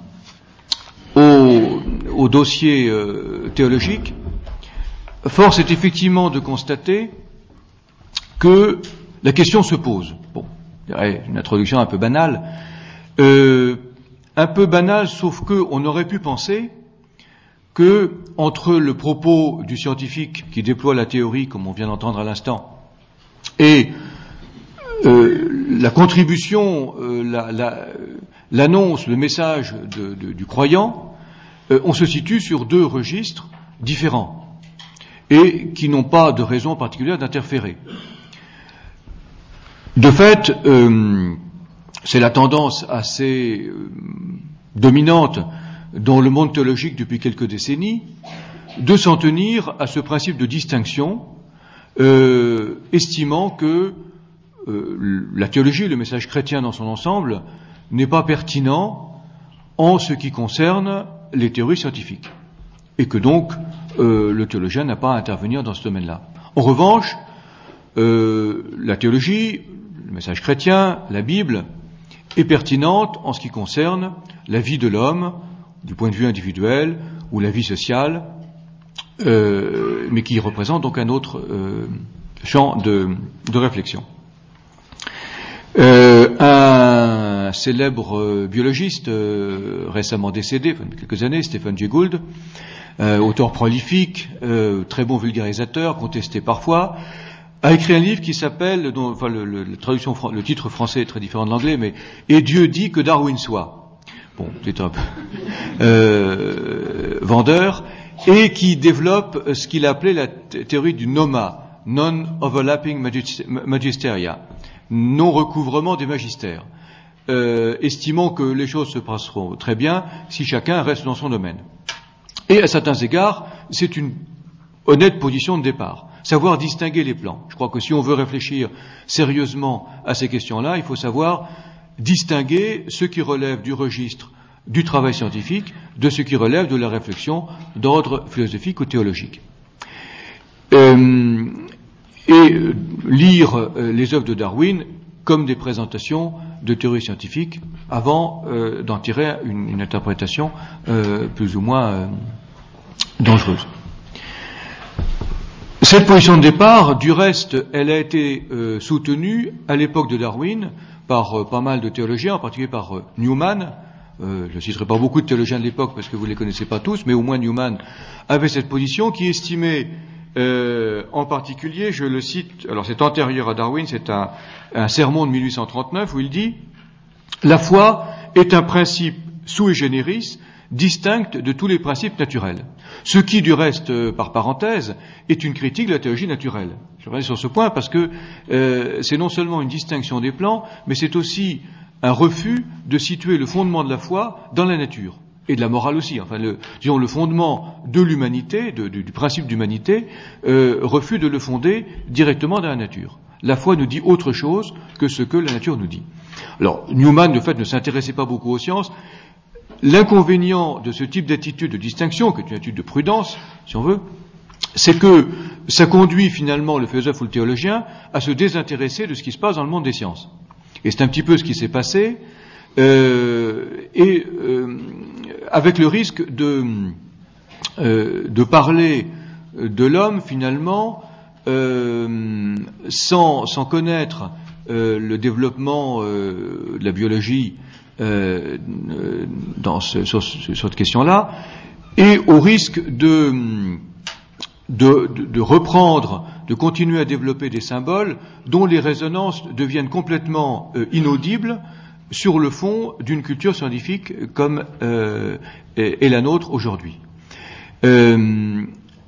au, au dossier euh, théologique, force est effectivement de constater que la question se pose. Bon, je dirais une introduction un peu banale, euh, un peu banale, sauf qu'on aurait pu penser que entre le propos du scientifique qui déploie la théorie, comme on vient d'entendre à l'instant, et euh, la contribution, euh, la, la, l'annonce, le message de, de, du croyant, euh, on se situe sur deux registres différents et qui n'ont pas de raison particulière d'interférer. De fait, euh, c'est la tendance assez euh, dominante dans le monde théologique depuis quelques décennies de s'en tenir à ce principe de distinction, euh, estimant que euh, la théologie, le message chrétien dans son ensemble, n'est pas pertinent en ce qui concerne les théories scientifiques, et que donc euh, le théologien n'a pas à intervenir dans ce domaine-là. En revanche, euh, la théologie, le message chrétien, la Bible, est pertinente en ce qui concerne la vie de l'homme, du point de vue individuel, ou la vie sociale, euh, mais qui représente donc un autre euh, champ de, de réflexion. Euh, un célèbre euh, biologiste euh, récemment décédé, enfin, il y a quelques années, Stephen Jay Gould, euh, auteur prolifique, euh, très bon vulgarisateur, contesté parfois, a écrit un livre qui s'appelle, dont, enfin le, le, la traduction, le titre français est très différent de l'anglais, mais « Et Dieu dit que Darwin soit ». Bon, c'est un peu euh, vendeur, et qui développe ce qu'il appelait la t- théorie du NOMA, Non-Overlapping Magisteria, non-recouvrement des magistères, euh, estimant que les choses se passeront très bien si chacun reste dans son domaine. Et à certains égards, c'est une honnête position de départ, savoir distinguer les plans. Je crois que si on veut réfléchir sérieusement à ces questions-là, il faut savoir distinguer ce qui relève du registre du travail scientifique de ce qui relève de la réflexion d'ordre philosophique ou théologique. Euh, et euh, lire euh, les œuvres de Darwin comme des présentations de théories scientifiques avant euh, d'en tirer une, une interprétation euh, plus ou moins euh, dangereuse. Cette position de départ, du reste, elle a été euh, soutenue à l'époque de Darwin par euh, pas mal de théologiens, en particulier par euh, Newman. Euh, je ne citerai pas beaucoup de théologiens de l'époque parce que vous ne les connaissez pas tous, mais au moins Newman avait cette position qui estimait euh, en particulier, je le cite, alors c'est antérieur à Darwin, c'est un, un sermon de mille huit cent trente-neuf où il dit « La foi est un principe sui generis distinct de tous les principes naturels ». Ce qui, du reste, euh, par parenthèse, est une critique de la théologie naturelle. Je reviens sur ce point parce que euh, c'est non seulement une distinction des plans, mais c'est aussi un refus de situer le fondement de la foi dans la nature, et de la morale aussi. Enfin, le, disons, le fondement de l'humanité, de, de, du principe d'humanité, euh, refus de le fonder directement dans la nature. La foi nous dit autre chose que ce que la nature nous dit. Alors, Newman, de fait, ne s'intéressait pas beaucoup aux sciences. L'inconvénient de ce type d'attitude de distinction, qui est une attitude de prudence, si on veut, c'est que ça conduit finalement le philosophe ou le théologien à se désintéresser de ce qui se passe dans le monde des sciences. Et c'est un petit peu ce qui s'est passé, euh, et euh, avec le risque de, euh, de parler de l'homme finalement euh, sans, sans connaître euh, le développement euh, de la biologie Euh, dans ce, sur, sur cette question-là, et au risque de, de, de reprendre, de continuer à développer des symboles dont les résonances deviennent complètement euh, inaudibles sur le fond d'une culture scientifique comme euh, est, est la nôtre aujourd'hui. Euh,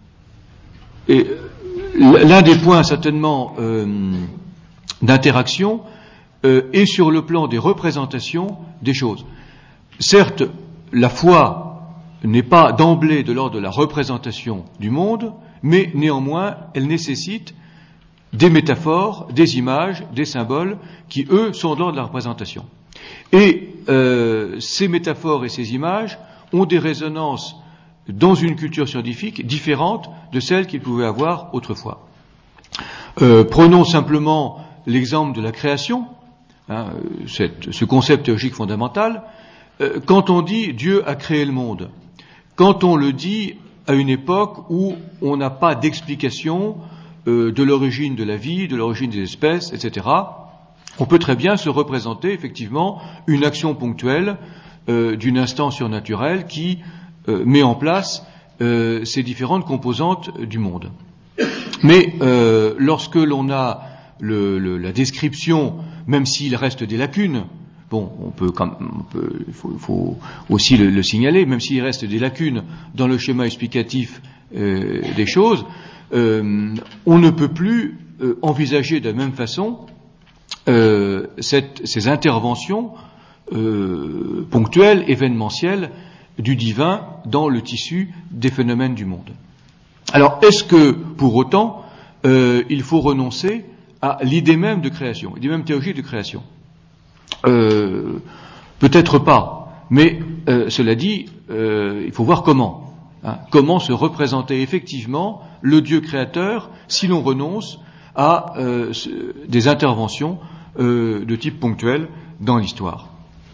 et l'un des points certainement euh, d'interaction Euh, et sur le plan des représentations des choses. Certes, la foi n'est pas d'emblée de l'ordre de la représentation du monde, mais néanmoins, elle nécessite des métaphores, des images, des symboles, qui, eux, sont de l'ordre de la représentation. Et euh, ces métaphores et ces images ont des résonances dans une culture scientifique différentes de celles qu'ils pouvaient avoir autrefois. Euh, prenons simplement l'exemple de la création, hein, cette, ce concept théologique fondamental. Euh, quand on dit Dieu a créé le monde, quand on le dit à une époque où on n'a pas d'explication euh, de l'origine de la vie, de l'origine des espèces, et cetera, on peut très bien se représenter effectivement une action ponctuelle euh, d'une instance surnaturelle qui euh, met en place euh, ces différentes composantes du monde. Mais euh, lorsque l'on a le, le, la description, même s'il reste des lacunes, bon, on peut, on peut il faut, faut aussi le, le signaler, même s'il reste des lacunes dans le schéma explicatif euh, des choses, euh, on ne peut plus euh, envisager de la même façon euh, cette, ces interventions euh, ponctuelles, événementielles du divin dans le tissu des phénomènes du monde. Alors, est-ce que, pour autant, euh, il faut renoncer à l'idée même de création, l'idée même théologique de création? euh, Peut-être pas, mais euh, cela dit, euh, il faut voir comment. Hein, comment se représenter effectivement le Dieu créateur si l'on renonce à euh, des interventions euh, de type ponctuel dans l'histoire.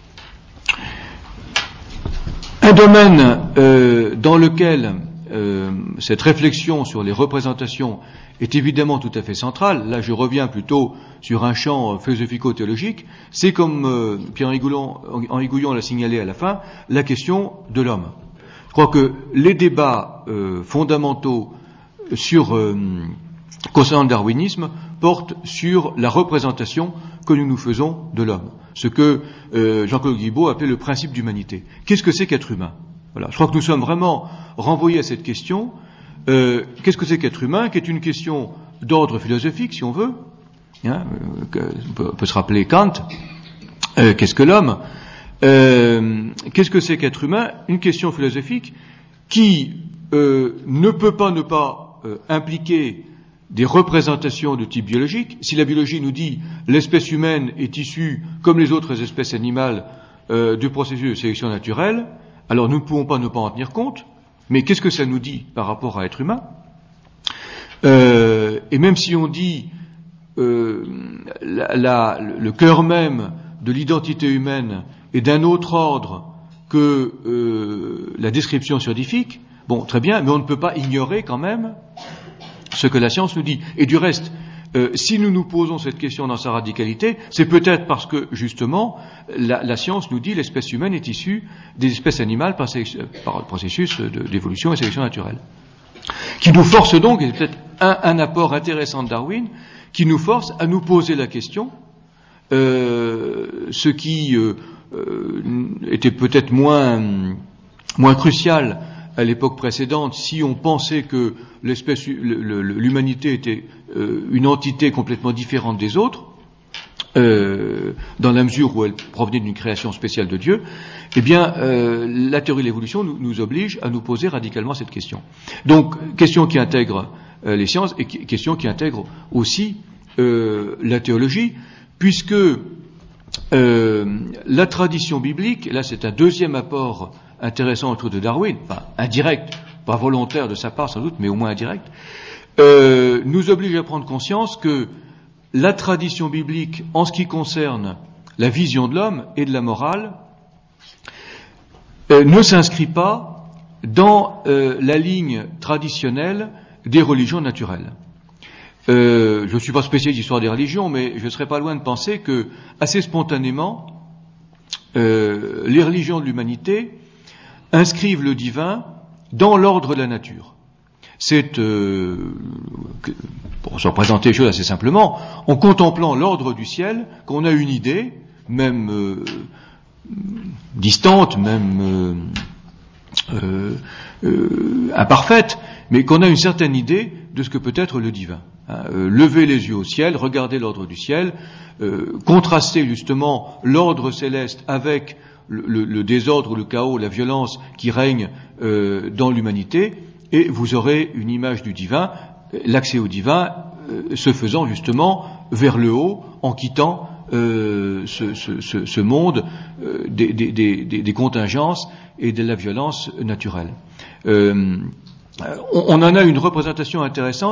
Un domaine euh, dans lequel Euh, cette réflexion sur les représentations est évidemment tout à fait centrale. Là, je reviens plutôt sur un champ philosophico-théologique. C'est comme euh, Pierre-Henri Gouillon, Henri Gouillon l'a signalé à la fin, la question de l'homme. Je crois que les débats euh, fondamentaux sur euh, concernant le darwinisme portent sur la représentation que nous nous faisons de l'homme, ce que euh, Jean-Claude Guibaud appelait le principe d'humanité. Qu'est-ce que c'est qu'être humain? Voilà. Je crois que nous sommes vraiment renvoyés à cette question. Euh, qu'est-ce que c'est qu'être humain, qui est une question d'ordre philosophique, si on veut. Hein, euh, on, peut, on peut se rappeler Kant. Euh, qu'est-ce que l'homme? euh, Qu'est-ce que c'est qu'être humain? Une question philosophique qui euh, ne peut pas ne pas euh, impliquer des représentations de type biologique. Si la biologie nous dit l'espèce humaine est issue, comme les autres espèces animales, euh, du processus de sélection naturelle, alors nous ne pouvons pas ne pas en tenir compte, mais qu'est-ce que ça nous dit par rapport à être humain? euh, Et même si on dit euh, la, la, le cœur même de l'identité humaine est d'un autre ordre que euh, la description scientifique, bon, très bien, mais on ne peut pas ignorer quand même ce que la science nous dit. Et du reste, Euh, si nous nous posons cette question dans sa radicalité, c'est peut-être parce que, justement, la, la science nous dit l'espèce humaine est issue des espèces animales par, par le processus de, d'évolution et sélection naturelle. Qui nous force donc, et c'est peut-être un, un apport intéressant de Darwin, qui nous force à nous poser la question, euh, ce qui euh, euh, était peut-être moins, moins crucial à l'époque précédente, si on pensait que l'espèce, l'humanité était euh, une entité complètement différente des autres, euh, dans la mesure où elle provenait d'une création spéciale de Dieu, eh bien, euh, la théorie de l'évolution nous, nous oblige à nous poser radicalement cette question. Donc, question qui intègre euh, les sciences et qui, question qui intègre aussi euh, la théologie, puisque euh, la tradition biblique, là c'est un deuxième apport intéressant autour de Darwin, enfin indirect, pas volontaire de sa part sans doute, mais au moins indirect, euh, nous oblige à prendre conscience que la tradition biblique, en ce qui concerne la vision de l'homme et de la morale, euh, ne s'inscrit pas dans euh, la ligne traditionnelle des religions naturelles. Euh, je ne suis pas spécialiste d'histoire des religions, mais je ne serais pas loin de penser que, assez spontanément, euh, les religions de l'humanité inscrivent le divin dans l'ordre de la nature. C'est, euh, pour se représenter les choses assez simplement, en contemplant l'ordre du ciel, qu'on a une idée, même euh, distante, même euh, euh, euh, imparfaite, mais qu'on a une certaine idée de ce que peut être le divin. Hein, euh, lever les yeux au ciel, regarder l'ordre du ciel, euh, contraster justement l'ordre céleste avec le, le, le désordre, le chaos, la violence qui règne euh, dans l'humanité, et vous aurez une image du divin, l'accès au divin euh, se faisant justement vers le haut, en quittant euh, ce, ce, ce, ce monde euh, des, des, des, des contingences et de la violence naturelle. Euh, on, on en a une représentation intéressante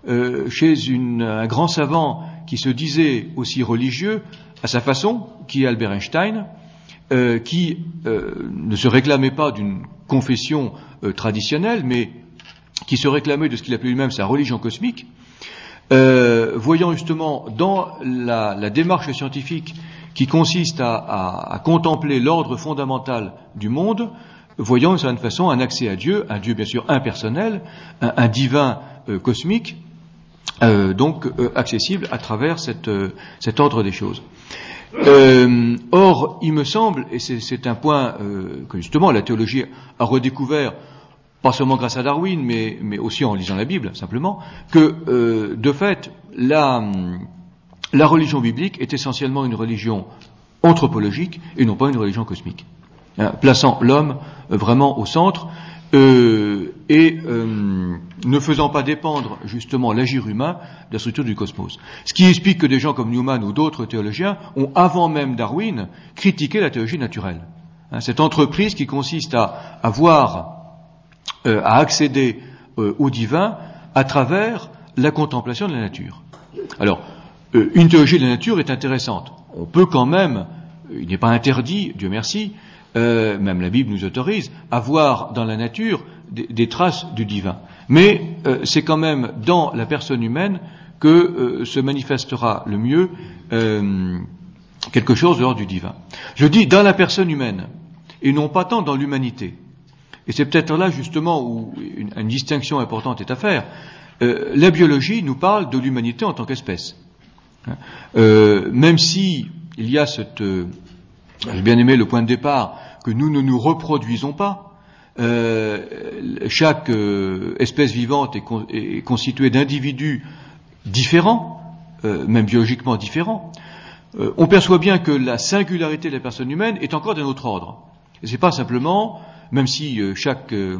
euh, chez une, un grand savant qui se disait aussi religieux à sa façon, qui est Albert Einstein, euh, qui euh, ne se réclamait pas d'une confession euh, traditionnelle, mais qui se réclamait de ce qu'il appelait lui-même sa religion cosmique, euh, voyant justement dans la, la démarche scientifique qui consiste à, à, à contempler l'ordre fondamental du monde, voyant d'une certaine façon un accès à Dieu, un Dieu bien sûr impersonnel, un, un divin euh, cosmique, euh, donc euh, accessible à travers cette, euh, cet ordre des choses. Euh, or, il me semble, et c'est, c'est un point euh, que justement la théologie a redécouvert, pas seulement grâce à Darwin, mais, mais aussi en lisant la Bible, simplement, que euh, de fait, la, la religion biblique est essentiellement une religion anthropologique et non pas une religion cosmique, hein, plaçant l'homme euh, vraiment au centre euh, et euh, ne faisant pas dépendre justement l'agir humain de la structure du cosmos. Ce qui explique que des gens comme Newman ou d'autres théologiens ont, avant même Darwin, critiqué la théologie naturelle. Hein, cette entreprise qui consiste à, à voir Euh, à accéder euh, au divin à travers la contemplation de la nature. Alors, euh, une théologie de la nature est intéressante. On peut quand même, euh, il n'est pas interdit, Dieu merci, euh, même la Bible nous autorise, à voir dans la nature des, des traces du divin. Mais euh, c'est quand même dans la personne humaine que euh, se manifestera le mieux euh, quelque chose de l'ordre du divin. Je dis dans la personne humaine, et non pas tant dans l'humanité. Et c'est peut-être là justement où une, une distinction importante est à faire. Euh, la biologie nous parle de l'humanité en tant qu'espèce. Euh, même si il y a cette, euh, j'ai bien aimé le point de départ, que nous ne nous reproduisons pas. Euh, chaque euh, espèce vivante est, con, est constituée d'individus différents, euh, même biologiquement différents. Euh, on perçoit bien que la singularité de la personne humaine est encore d'un autre ordre. Et c'est pas simplement même si euh, chaque, euh,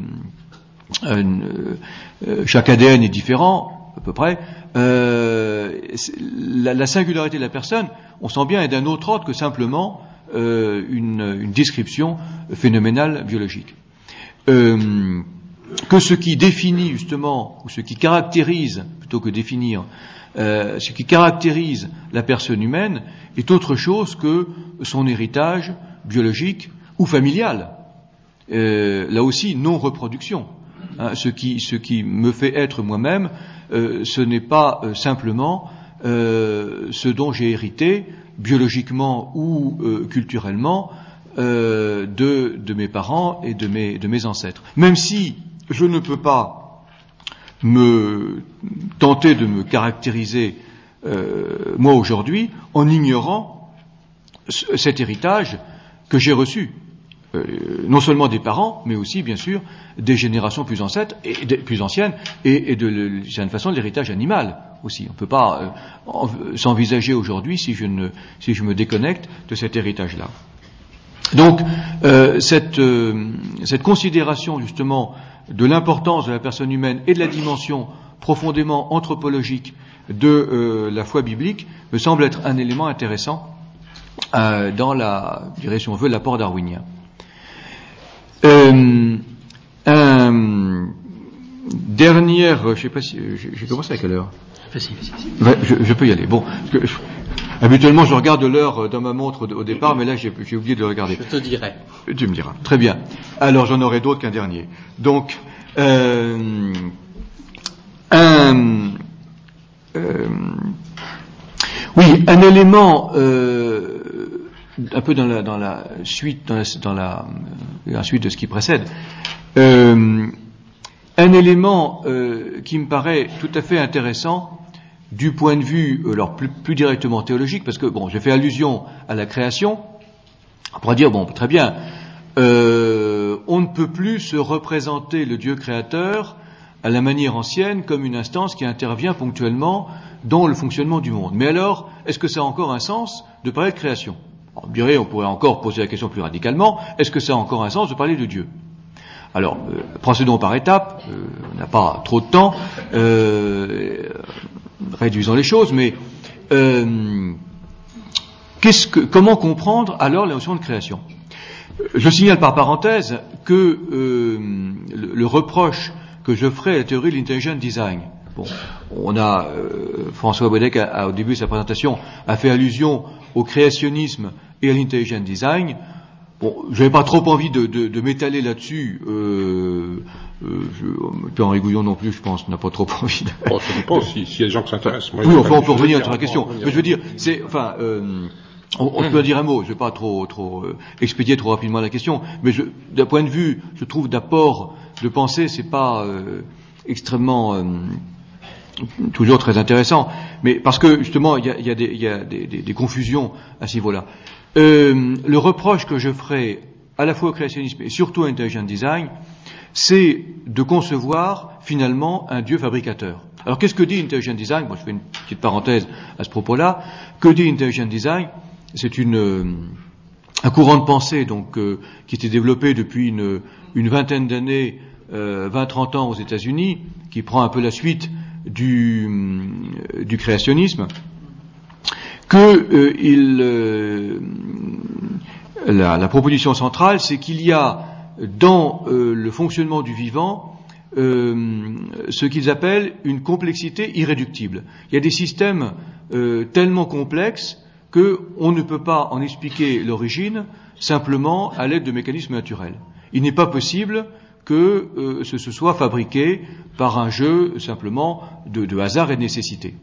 euh, chaque A D N est différent, à peu près, euh, la, la singularité de la personne, on sent bien, est d'un autre ordre que simplement euh, une, une description phénoménale biologique. Euh, que ce qui définit justement, ou ce qui caractérise, plutôt que définir, euh, ce qui caractérise la personne humaine est autre chose que son héritage biologique ou familial. Euh, là aussi, non-reproduction. Hein, ce qui, ce qui me fait être moi-même, euh, ce n'est pas euh, simplement euh, ce dont j'ai hérité, biologiquement ou euh, culturellement, euh, de, de mes parents et de mes, de mes ancêtres. Même si je ne peux pas me tenter de me caractériser, euh, moi aujourd'hui, en ignorant c- cet héritage que j'ai reçu. Euh, non seulement des parents, mais aussi, bien sûr, des générations plus ancêtres et de, plus anciennes, et, et de, d'une certaine façon, de l'héritage animal aussi. On ne peut pas euh, en, s'envisager aujourd'hui si je ne, si je me déconnecte de cet héritage-là. Donc, euh, cette, euh, cette considération justement de l'importance de la personne humaine et de la dimension profondément anthropologique de euh, la foi biblique me semble être un élément intéressant euh, dans la, je dirais, si on veut, l'apport darwinien. Euh, un, dernière, je sais pas si, j'ai commencé à quelle heure? Vas-y, vas-y. Ouais, je, je peux y aller. Bon, parce que je, habituellement je regarde l'heure dans ma montre au, au départ, mais là j'ai, j'ai oublié de le regarder. Je te dirai. Tu me diras. Très bien. Alors j'en aurai d'autres qu'un dernier. Donc, euh, un, euh, oui, un élément. Euh, un peu dans la, dans la suite, dans la, dans la, la suite de ce qui précède, euh, un élément euh, qui me paraît tout à fait intéressant du point de vue, alors plus, plus directement théologique, parce que bon, j'ai fait allusion à la création. On pourrait dire bon, très bien, euh, on ne peut plus se représenter le Dieu créateur à la manière ancienne comme une instance qui intervient ponctuellement dans le fonctionnement du monde. Mais alors, est-ce que ça a encore un sens de parler de création? On dirait, on pourrait encore poser la question plus radicalement, est-ce que ça a encore un sens de parler de Dieu? Alors, euh, procédons par étapes, euh, on n'a pas trop de temps, euh, réduisons les choses, mais euh, qu'est-ce que, comment comprendre alors la notion de création? Je signale par parenthèse que euh, le, le reproche que je ferai à la théorie de l'intelligent design, Bon, on a euh, François Baudeck a, a, au début de sa présentation a fait allusion au créationnisme et à l'intelligent design. Bon, j'avais pas trop envie de, de, de m'étaler là-dessus. Euh, euh, je, Pierre-Henri Gouillon non plus, je pense, n'a pas trop envie. De... Oh, ça dépend si, si y a des gens qui s'intéressent. Moi, oui, enfin, on peut revenir sur la question. Mais je veux dire, c'est, enfin, euh, on, on peut dire un mot. Je vais pas trop, trop euh, expédier trop rapidement la question. Mais je, d'un point de vue, je trouve d'apport de pensée, c'est pas euh, extrêmement. Euh, toujours très intéressant, mais parce que justement il y a, y a, des, y a des, des, des confusions à ce niveau-là. Euh, le reproche que je ferai à la fois au créationnisme et surtout à l'intelligent design, c'est de concevoir finalement un Dieu fabricateur. Alors qu'est-ce que dit intelligent design? Bon, je fais une petite parenthèse à ce propos-là. Que dit intelligent design? C'est une euh, un courant de pensée donc euh, qui était développé depuis une, une vingtaine d'années, euh, vingt trente ans aux États-Unis, qui prend un peu la suite du, du créationnisme, que euh, il, euh, la, la proposition centrale, c'est qu'il y a dans euh, le fonctionnement du vivant euh, ce qu'ils appellent une complexité irréductible. Il y a des systèmes euh, tellement complexes qu'on ne peut pas en expliquer l'origine simplement à l'aide de mécanismes naturels. Il n'est pas possible que euh, ce se soit fabriqué par un jeu simplement de, de hasard et de nécessité.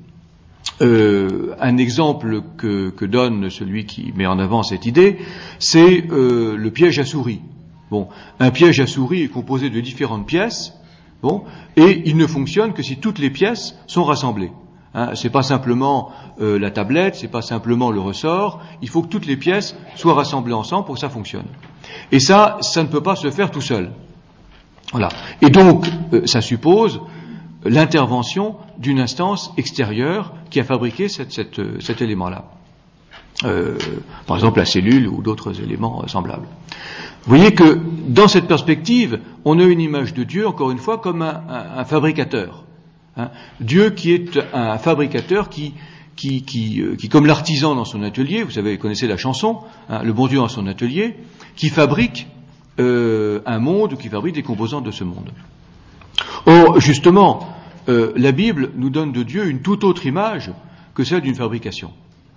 Euh, un exemple que, que donne celui qui met en avant cette idée, c'est euh, le piège à souris. Bon, un piège à souris est composé de différentes pièces, bon, et il ne fonctionne que si toutes les pièces sont rassemblées. Hein, c'est pas simplement euh, la tablette, c'est pas simplement le ressort. Il faut que toutes les pièces soient rassemblées ensemble pour que ça fonctionne. Et ça, ça ne peut pas se faire tout seul. Voilà. Et donc, euh, ça suppose l'intervention d'une instance extérieure qui a fabriqué cette, cette, euh, cet élément-là. Euh, par exemple, la cellule ou d'autres éléments euh, semblables. Vous voyez que, dans cette perspective, on a une image de Dieu, encore une fois, comme un, un, un fabricateur. Hein. Dieu qui est un fabricateur qui, qui, qui, euh, qui comme l'artisan dans son atelier, vous savez, vous connaissez la chanson, hein, le bon Dieu dans son atelier, qui fabrique Euh, un monde qui fabrique des composants de ce monde. Or, justement, euh, la Bible nous donne de Dieu une toute autre image que celle d'une fabrication.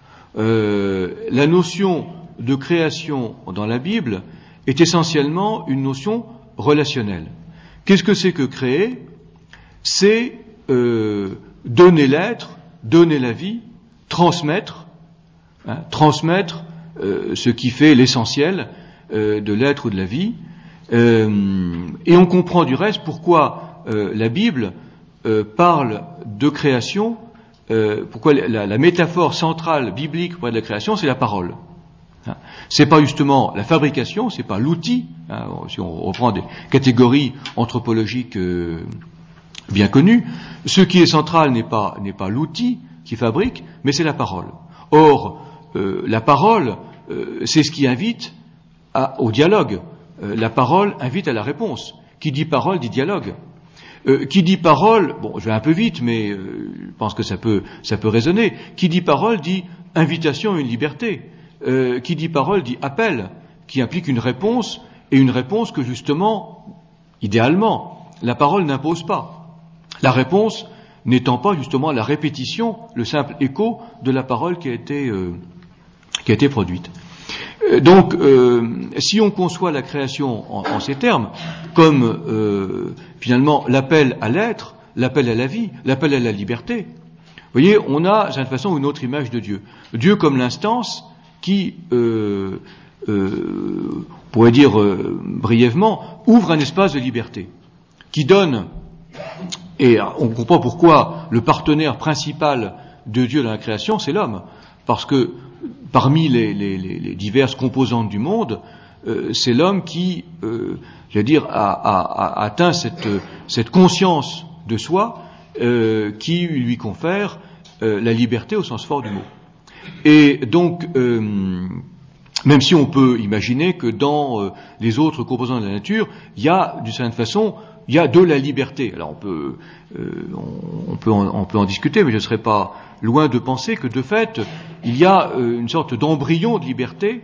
Euh, la notion de création dans la Bible est essentiellement une notion relationnelle. Qu'est-ce que c'est que créer? C'est euh, donner l'être, donner la vie, transmettre, hein, transmettre euh, ce qui fait l'essentiel de l'être ou de la vie, euh, et on comprend du reste pourquoi euh, la Bible euh, parle de création, euh, pourquoi la, la métaphore centrale biblique pour la création, c'est la parole. Hein. C'est pas justement la fabrication, c'est pas l'outil, hein, si on reprend des catégories anthropologiques euh, bien connues, ce qui est central n'est pas, n'est pas l'outil qui fabrique, mais c'est la parole. Or, euh, la parole, euh, c'est ce qui invite À, au dialogue. Euh, la parole invite à la réponse. Qui dit parole dit dialogue. Euh, qui dit parole, bon, je vais un peu vite, mais euh, je pense que ça peut, ça peut résonner. Qui dit parole dit invitation à une liberté. Euh, qui dit parole dit appel, qui implique une réponse, et une réponse que justement, idéalement, la parole n'impose pas. La réponse n'étant pas justement la répétition, le simple écho de la parole qui a été, euh, qui a été produite. Donc, euh, si on conçoit la création en, en ces termes, comme euh, finalement l'appel à l'être, l'appel à la vie, l'appel à la liberté, vous voyez, on a, d'une certaine façon, une autre image de Dieu. Dieu comme l'instance qui, euh, euh, on pourrait dire euh, brièvement, ouvre un espace de liberté, qui donne, et on comprend pourquoi le partenaire principal de Dieu dans la création, c'est l'homme, parce que parmi les, les, les diverses composantes du monde, euh, c'est l'homme qui, euh, j'allais dire, a, a, a atteint cette, cette conscience de soi euh, qui lui confère euh, la liberté au sens fort du mot. Et donc, euh, même si on peut imaginer que dans euh, les autres composantes de la nature, il y a, d'une certaine façon, il y a de la liberté. Alors on peut, euh, on, on peut, en, on peut en discuter, mais je ne serais pas loin de penser que de fait, il y a euh, une sorte d'embryon de liberté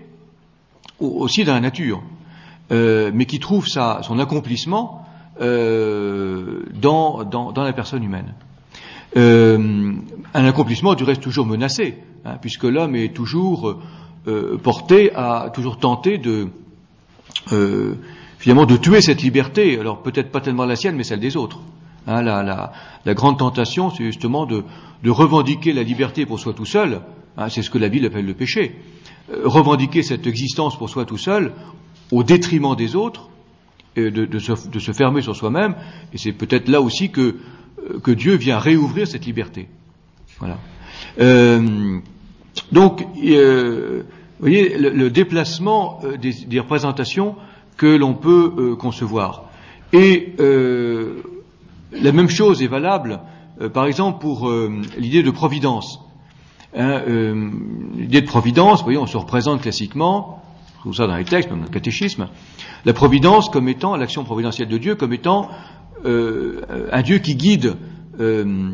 aussi dans la nature, euh, mais qui trouve sa, son accomplissement euh, dans, dans, dans la personne humaine. Euh, un accomplissement du reste toujours menacé, hein, puisque l'homme est toujours euh, porté à toujours tenter de euh, finalement de tuer cette liberté. Alors peut-être pas tellement la sienne, mais celle des autres. Hein, la, la, la grande tentation, c'est justement de, de revendiquer la liberté pour soi tout seul. Hein, c'est ce que la Bible appelle le péché. Euh, revendiquer cette existence pour soi tout seul au détriment des autres, et de, de, se, de se fermer sur soi-même. Et c'est peut-être là aussi que que Dieu vient réouvrir cette liberté. Voilà. Euh, donc, euh, vous voyez, le, le déplacement euh, des, des représentations que l'on peut euh, concevoir. Et euh, la même chose est valable, euh, par exemple, pour euh, l'idée de providence. Hein, euh, l'idée de providence, vous voyez, on se représente classiquement, je trouve ça dans les textes, même dans le catéchisme, la providence comme étant, l'action providentielle de Dieu comme étant Euh, un Dieu qui guide euh,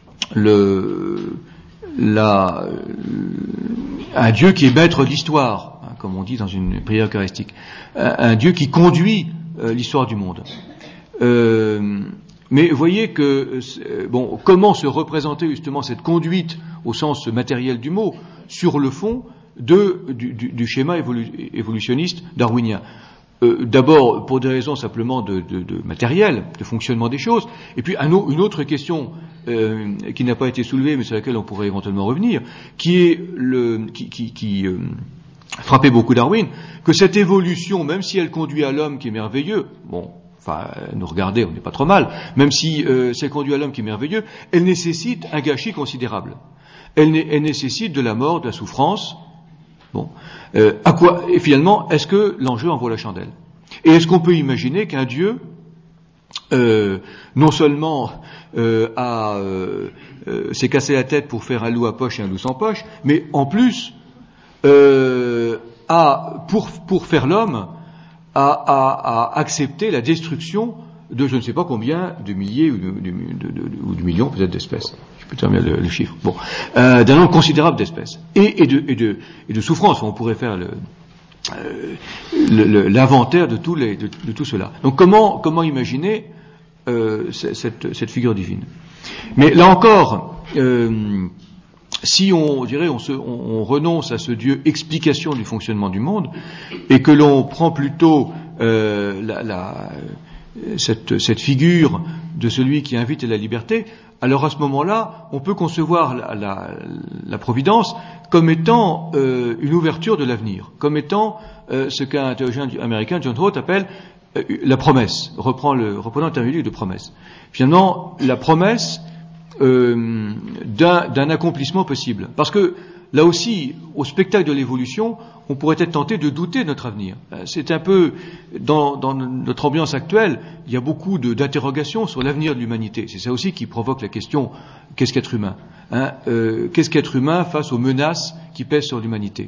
le, la, un Dieu qui est maître de l'histoire, hein, comme on dit dans une prière eucharistique, un, un Dieu qui conduit euh, l'histoire du monde. Euh, mais vous voyez que bon, comment se représenter justement cette conduite au sens matériel du mot sur le fond de, du, du, du schéma évolu, évolutionniste darwinien. Euh, d'abord pour des raisons simplement de, de, de matériel, de fonctionnement des choses, et puis un, une autre question euh, qui n'a pas été soulevée, mais sur laquelle on pourrait éventuellement revenir, qui est le qui, qui, qui euh, frappait beaucoup Darwin, que cette évolution, même si elle conduit à l'homme qui est merveilleux, bon, enfin, nous regarder, on n'est pas trop mal, même si euh, c'est conduit à l'homme qui est merveilleux, elle nécessite un gâchis considérable. Elle, elle nécessite de la mort, de la souffrance. Bon, euh, à quoi, et finalement, est-ce que l'enjeu en vaut la chandelle? Et est-ce qu'on peut imaginer qu'un Dieu, euh, non seulement euh, a, euh, euh, s'est cassé la tête pour faire un loup à poche et un loup sans poche, mais en plus, euh, a, pour, pour faire l'homme, a, a, a accepté la destruction de je ne sais pas combien de milliers ou de, de, de, de, ou de millions peut-être d'espèces. Je peux terminer le, le chiffre. Bon, euh, d'un nombre considérable d'espèces et, et, de, et, de, et de souffrances. On pourrait faire le, euh, le, le, l'inventaire de tout, les, de, de tout cela. Donc comment comment imaginer euh, cette, cette figure divine? Mais là encore, euh, si on, on dirait, on, se, on, on renonce à ce Dieu explication du fonctionnement du monde et que l'on prend plutôt euh, la, la Cette, cette figure de celui qui invite à la liberté, alors à ce moment-là, on peut concevoir la, la, la providence comme étant euh, une ouverture de l'avenir, comme étant euh, ce qu'un théologien américain, John Stroud, appelle euh, la promesse, reprend le, reprenant le terme de promesse. Finalement, la promesse euh, d'un, d'un accomplissement possible. Parce que là aussi, au spectacle de l'évolution, on pourrait être tenté de douter de notre avenir. C'est un peu, dans, dans notre ambiance actuelle, il y a beaucoup de, d'interrogations sur l'avenir de l'humanité. C'est ça aussi qui provoque la question, qu'est-ce qu'être humain, hein, euh, qu'est-ce qu'être humain face aux menaces qui pèsent sur l'humanité.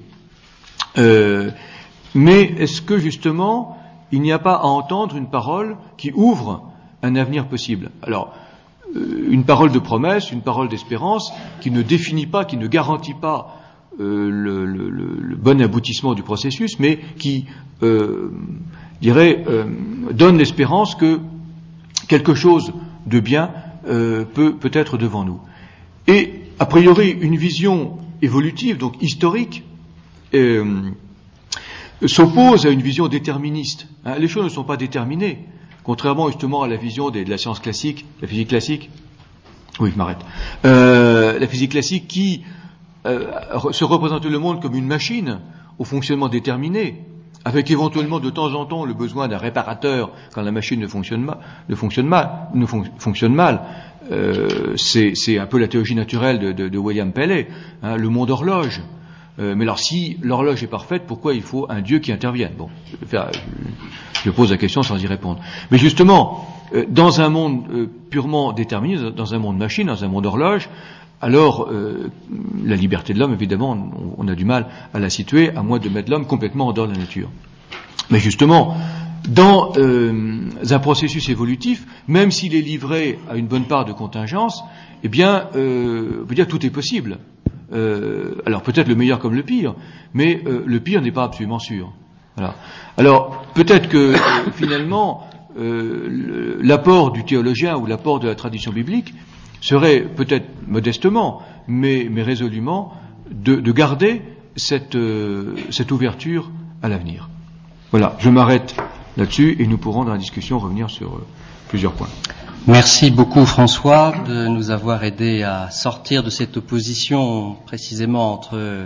Euh, mais est-ce que, justement, il n'y a pas à entendre une parole qui ouvre un avenir possible? Alors, euh, une parole de promesse, une parole d'espérance, qui ne définit pas, qui ne garantit pas Euh, le, le, le bon aboutissement du processus, mais qui, euh, dirais, euh, donne l'espérance que quelque chose de bien euh, peut, peut être devant nous. Et, a priori, une vision évolutive, donc historique, euh, s'oppose à une vision déterministe. Hein, les choses ne sont pas déterminées, contrairement justement à la vision des, de la science classique, la physique classique. Oui, je m'arrête. Euh, la physique classique qui Euh, se représenter le monde comme une machine au fonctionnement déterminé, avec éventuellement de temps en temps le besoin d'un réparateur quand la machine ne fonctionne mal, ne fonctionne mal, ne fon- fonctionne mal. Euh, c'est, c'est un peu la théologie naturelle de, de, de William Paley, hein, le monde horloge. Euh, mais alors, si l'horloge est parfaite, pourquoi il faut un Dieu qui intervienne? Bon, je, vais faire, je, je pose la question sans y répondre. Mais justement, euh, dans un monde euh, purement déterminé, dans un monde machine, dans un monde horloge, alors euh, la liberté de l'homme, évidemment, on, on a du mal à la situer, à moins de mettre l'homme complètement en dehors de la nature. Mais justement, dans euh, un processus évolutif, même s'il est livré à une bonne part de contingence, eh bien, euh, on peut dire tout est possible. Euh, alors peut-être le meilleur comme le pire, mais euh, le pire n'est pas absolument sûr. Voilà. Alors peut-être que euh, finalement, euh, l'apport du théologien ou l'apport de la tradition biblique serait peut-être modestement, mais, mais résolument, de, de garder cette, euh, cette ouverture à l'avenir. Voilà, je m'arrête là-dessus et nous pourrons dans la discussion revenir sur euh, plusieurs points. Merci beaucoup François de nous avoir aidé à sortir de cette opposition précisément entre euh,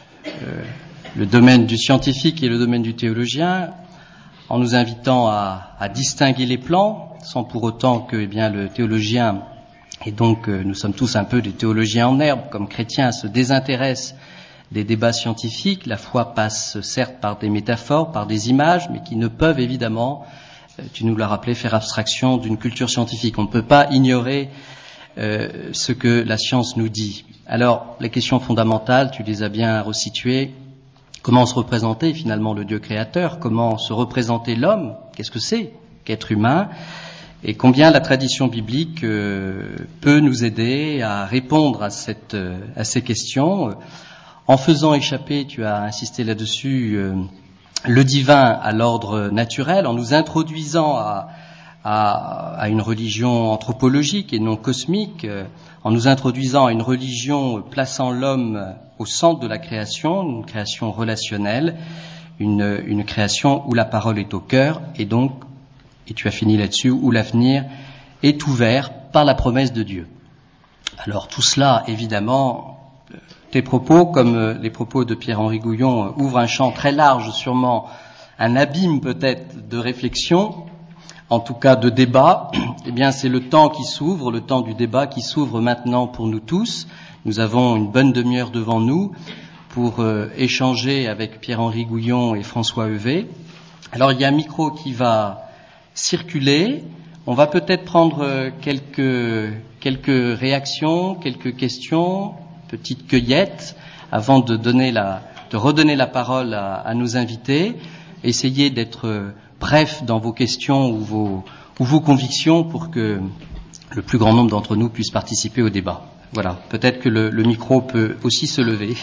le domaine du scientifique et le domaine du théologien, en nous invitant à, à distinguer les plans, sans pour autant que eh bien, le théologien, et donc euh, nous sommes tous un peu des théologiens en herbe, comme chrétiens, se désintéressent des débats scientifiques. La foi passe certes par des métaphores, par des images, mais qui ne peuvent évidemment, tu nous l'as rappelé, faire abstraction d'une culture scientifique. On ne peut pas ignorer euh, ce que la science nous dit. Alors, les questions fondamentales, tu les as bien resituées. Comment se représenter finalement le Dieu créateur? Comment se représenter l'homme? Qu'est-ce que c'est qu'être humain? Et combien la tradition biblique euh, peut nous aider à répondre à, cette, euh, à ces questions, en faisant échapper, tu as insisté là-dessus, euh, le divin à l'ordre naturel, en nous introduisant à, à, à une religion anthropologique et non cosmique, euh, en nous introduisant à une religion plaçant l'homme au centre de la création, une création relationnelle, une, une création où la parole est au cœur, et donc, et tu as fini là-dessus, où l'avenir est ouvert par la promesse de Dieu. Alors tout cela, évidemment, tes propos, comme les propos de Pierre-Henri Gouillon, ouvrent un champ très large, sûrement un abîme peut-être de réflexion, en tout cas de débat. Eh bien, c'est le temps qui s'ouvre, le temps du débat qui s'ouvre maintenant pour nous tous. Nous avons une bonne demi-heure devant nous pour euh, échanger avec Pierre-Henri Gouillon et François Heuvet. Alors, il y a un micro qui va circuler. On va peut-être prendre quelques, quelques réactions, quelques questions, petite cueillette, avant de donner la, de redonner la parole à, à nos invités. Essayez d'être bref dans vos questions ou vos, ou vos convictions pour que le plus grand nombre d'entre nous puisse participer au débat. Voilà. Peut-être que le, le micro peut aussi se lever.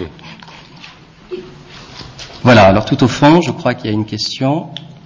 Voilà. Alors tout au fond, je crois qu'il y a une question.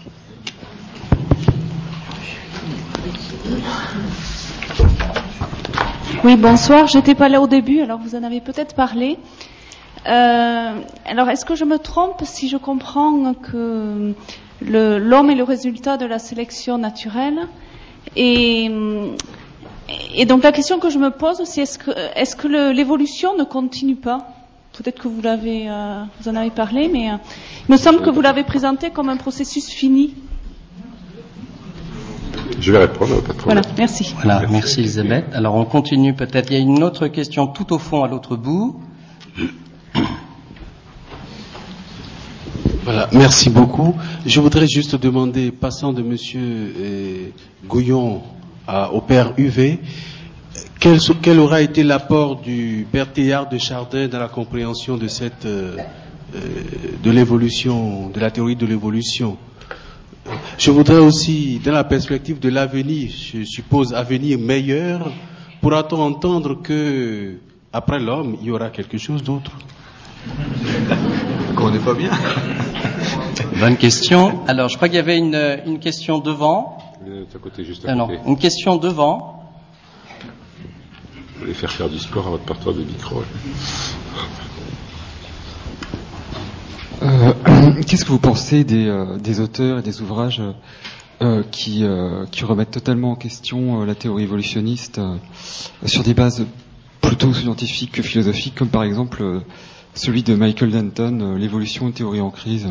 Oui, bonsoir. J'étais pas là au début, alors vous en avez peut-être parlé. Euh, alors, est-ce que je me trompe si je comprends que le, l'homme est le résultat de la sélection naturelle? Et, et donc la question que je me pose, c'est est-ce que, est-ce que le, l'évolution ne continue pas? Peut-être que vous l'avez, euh, vous en avez parlé, mais euh, il me semble que vous l'avez présenté comme un processus fini. Je vais répondre, pas de problème. Voilà, merci. Voilà, merci, merci Elisabeth. Alors on continue peut-être. Il y a une autre question tout au fond, à l'autre bout. Voilà, merci beaucoup. Je voudrais juste demander, passant de Monsieur euh, Gouillon à, au Père Heuvet, quel, quel aura été l'apport du Père Teilhard de Chardin dans la compréhension de cette euh, euh, de l'évolution, de la théorie de l'évolution? Je voudrais aussi, dans la perspective de l'avenir, je suppose avenir meilleur, pourra-t-on entendre que après l'homme, il y aura quelque chose d'autre? Qu'on n'est pas bien. Bonne question. Alors, je crois qu'il y avait une, une question devant. À côté, juste à ah, non, côté. une question devant. Vous allez faire faire du sport à votre partoir de micro. Euh, qu'est-ce que vous pensez des, euh, des auteurs et des ouvrages euh, qui, euh, qui remettent totalement en question euh, la théorie évolutionniste euh, sur des bases plutôt scientifiques que philosophiques, comme par exemple euh, celui de Michael Denton, euh, l'évolution, une théorie en crise?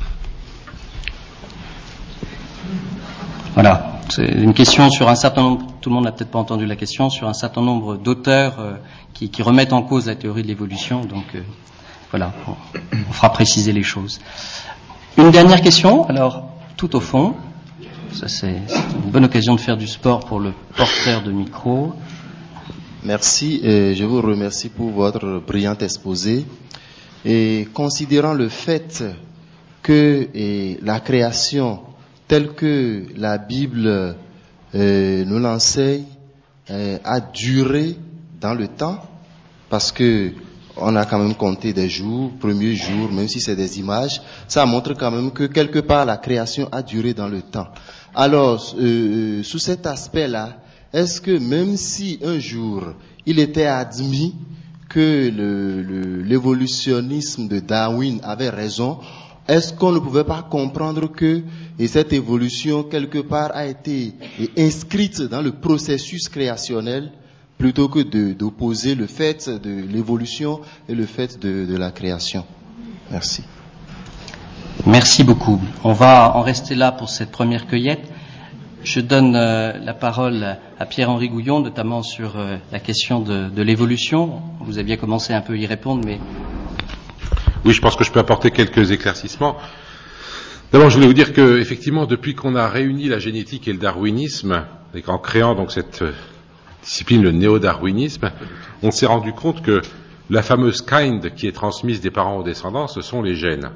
Voilà, c'est une question sur un certain nombre, tout le monde n'a peut-être pas entendu la question, sur un certain nombre d'auteurs euh, qui, qui remettent en cause la théorie de l'évolution, donc euh, voilà, on, on fera préciser les choses. Une dernière question, alors tout au fond, ça c'est, c'est une bonne occasion de faire du sport pour le porteur de micro. Merci, et je vous remercie pour votre brillant exposé. Et considérant le fait que et, la création telle que la Bible euh, nous l'enseigne euh, a duré dans le temps, parce que on a quand même compté des jours, premiers jours, même si c'est des images, ça montre quand même que quelque part la création a duré dans le temps. Alors, euh, sous cet aspect-là, est-ce que même si un jour il était admis que le, le, l'évolutionnisme de Darwin avait raison, est-ce qu'on ne pouvait pas comprendre que et cette évolution quelque part a été inscrite dans le processus créationnel plutôt que de, d'opposer le fait de l'évolution et le fait de, de la création? Merci. Merci beaucoup. On va en rester là pour cette première cueillette. Je donne euh, la parole à Pierre-Henri Gouillon, notamment sur euh, la question de, de l'évolution. Vous aviez commencé un peu à y répondre, mais... Oui, je pense que je peux apporter quelques éclaircissements. D'abord, je voulais vous dire que, effectivement, depuis qu'on a réuni la génétique et le darwinisme, et qu'en créant donc cette euh, discipline, le néo-darwinisme, on s'est rendu compte que la fameuse kind qui est transmise des parents aux descendants, ce sont les gènes.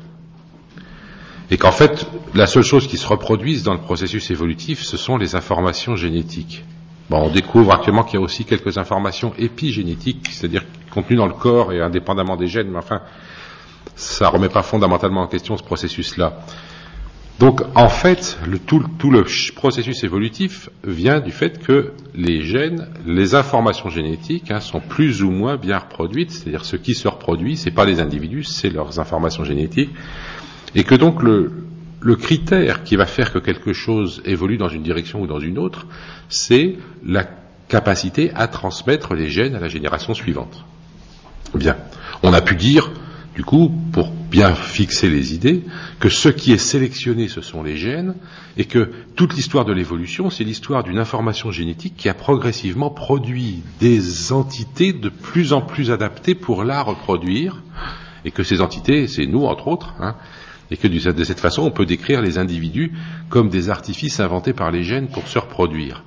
Et qu'en fait, la seule chose qui se reproduise dans le processus évolutif, ce sont les informations génétiques. Bon, on découvre actuellement qu'il y a aussi quelques informations épigénétiques, c'est-à-dire contenues dans le corps et indépendamment des gènes, mais enfin, ça remet pas fondamentalement en question ce processus-là. Donc, en fait, le, tout, tout le processus évolutif vient du fait que les gènes, les informations génétiques, hein, sont plus ou moins bien reproduites, c'est-à-dire ce qui se reproduit, c'est pas les individus, c'est leurs informations génétiques. Et que donc le, le critère qui va faire que quelque chose évolue dans une direction ou dans une autre, c'est la capacité à transmettre les gènes à la génération suivante. Bien. On a pu dire, du coup, pour bien fixer les idées, que ce qui est sélectionné, ce sont les gènes, et que toute l'histoire de l'évolution, c'est l'histoire d'une information génétique qui a progressivement produit des entités de plus en plus adaptées pour la reproduire, et que ces entités, c'est nous, entre autres, hein, et que de cette façon, on peut décrire les individus comme des artifices inventés par les gènes pour se reproduire.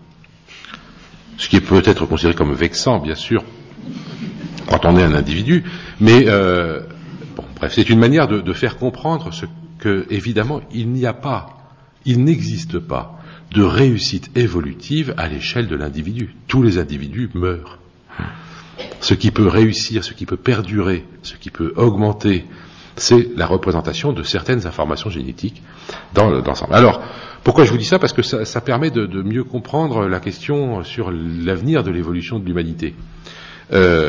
Ce qui est peut-être considéré comme vexant, bien sûr, quand on est un individu, mais euh, bon, bref, c'est une manière de, de faire comprendre ce que, évidemment, il n'y a pas, il n'existe pas de réussite évolutive à l'échelle de l'individu. Tous les individus meurent. Ce qui peut réussir, ce qui peut perdurer, ce qui peut augmenter, c'est la représentation de certaines informations génétiques dans l'ensemble. Alors, pourquoi je vous dis ça? Parce que ça, ça permet de, de mieux comprendre la question sur l'avenir de l'évolution de l'humanité. Euh,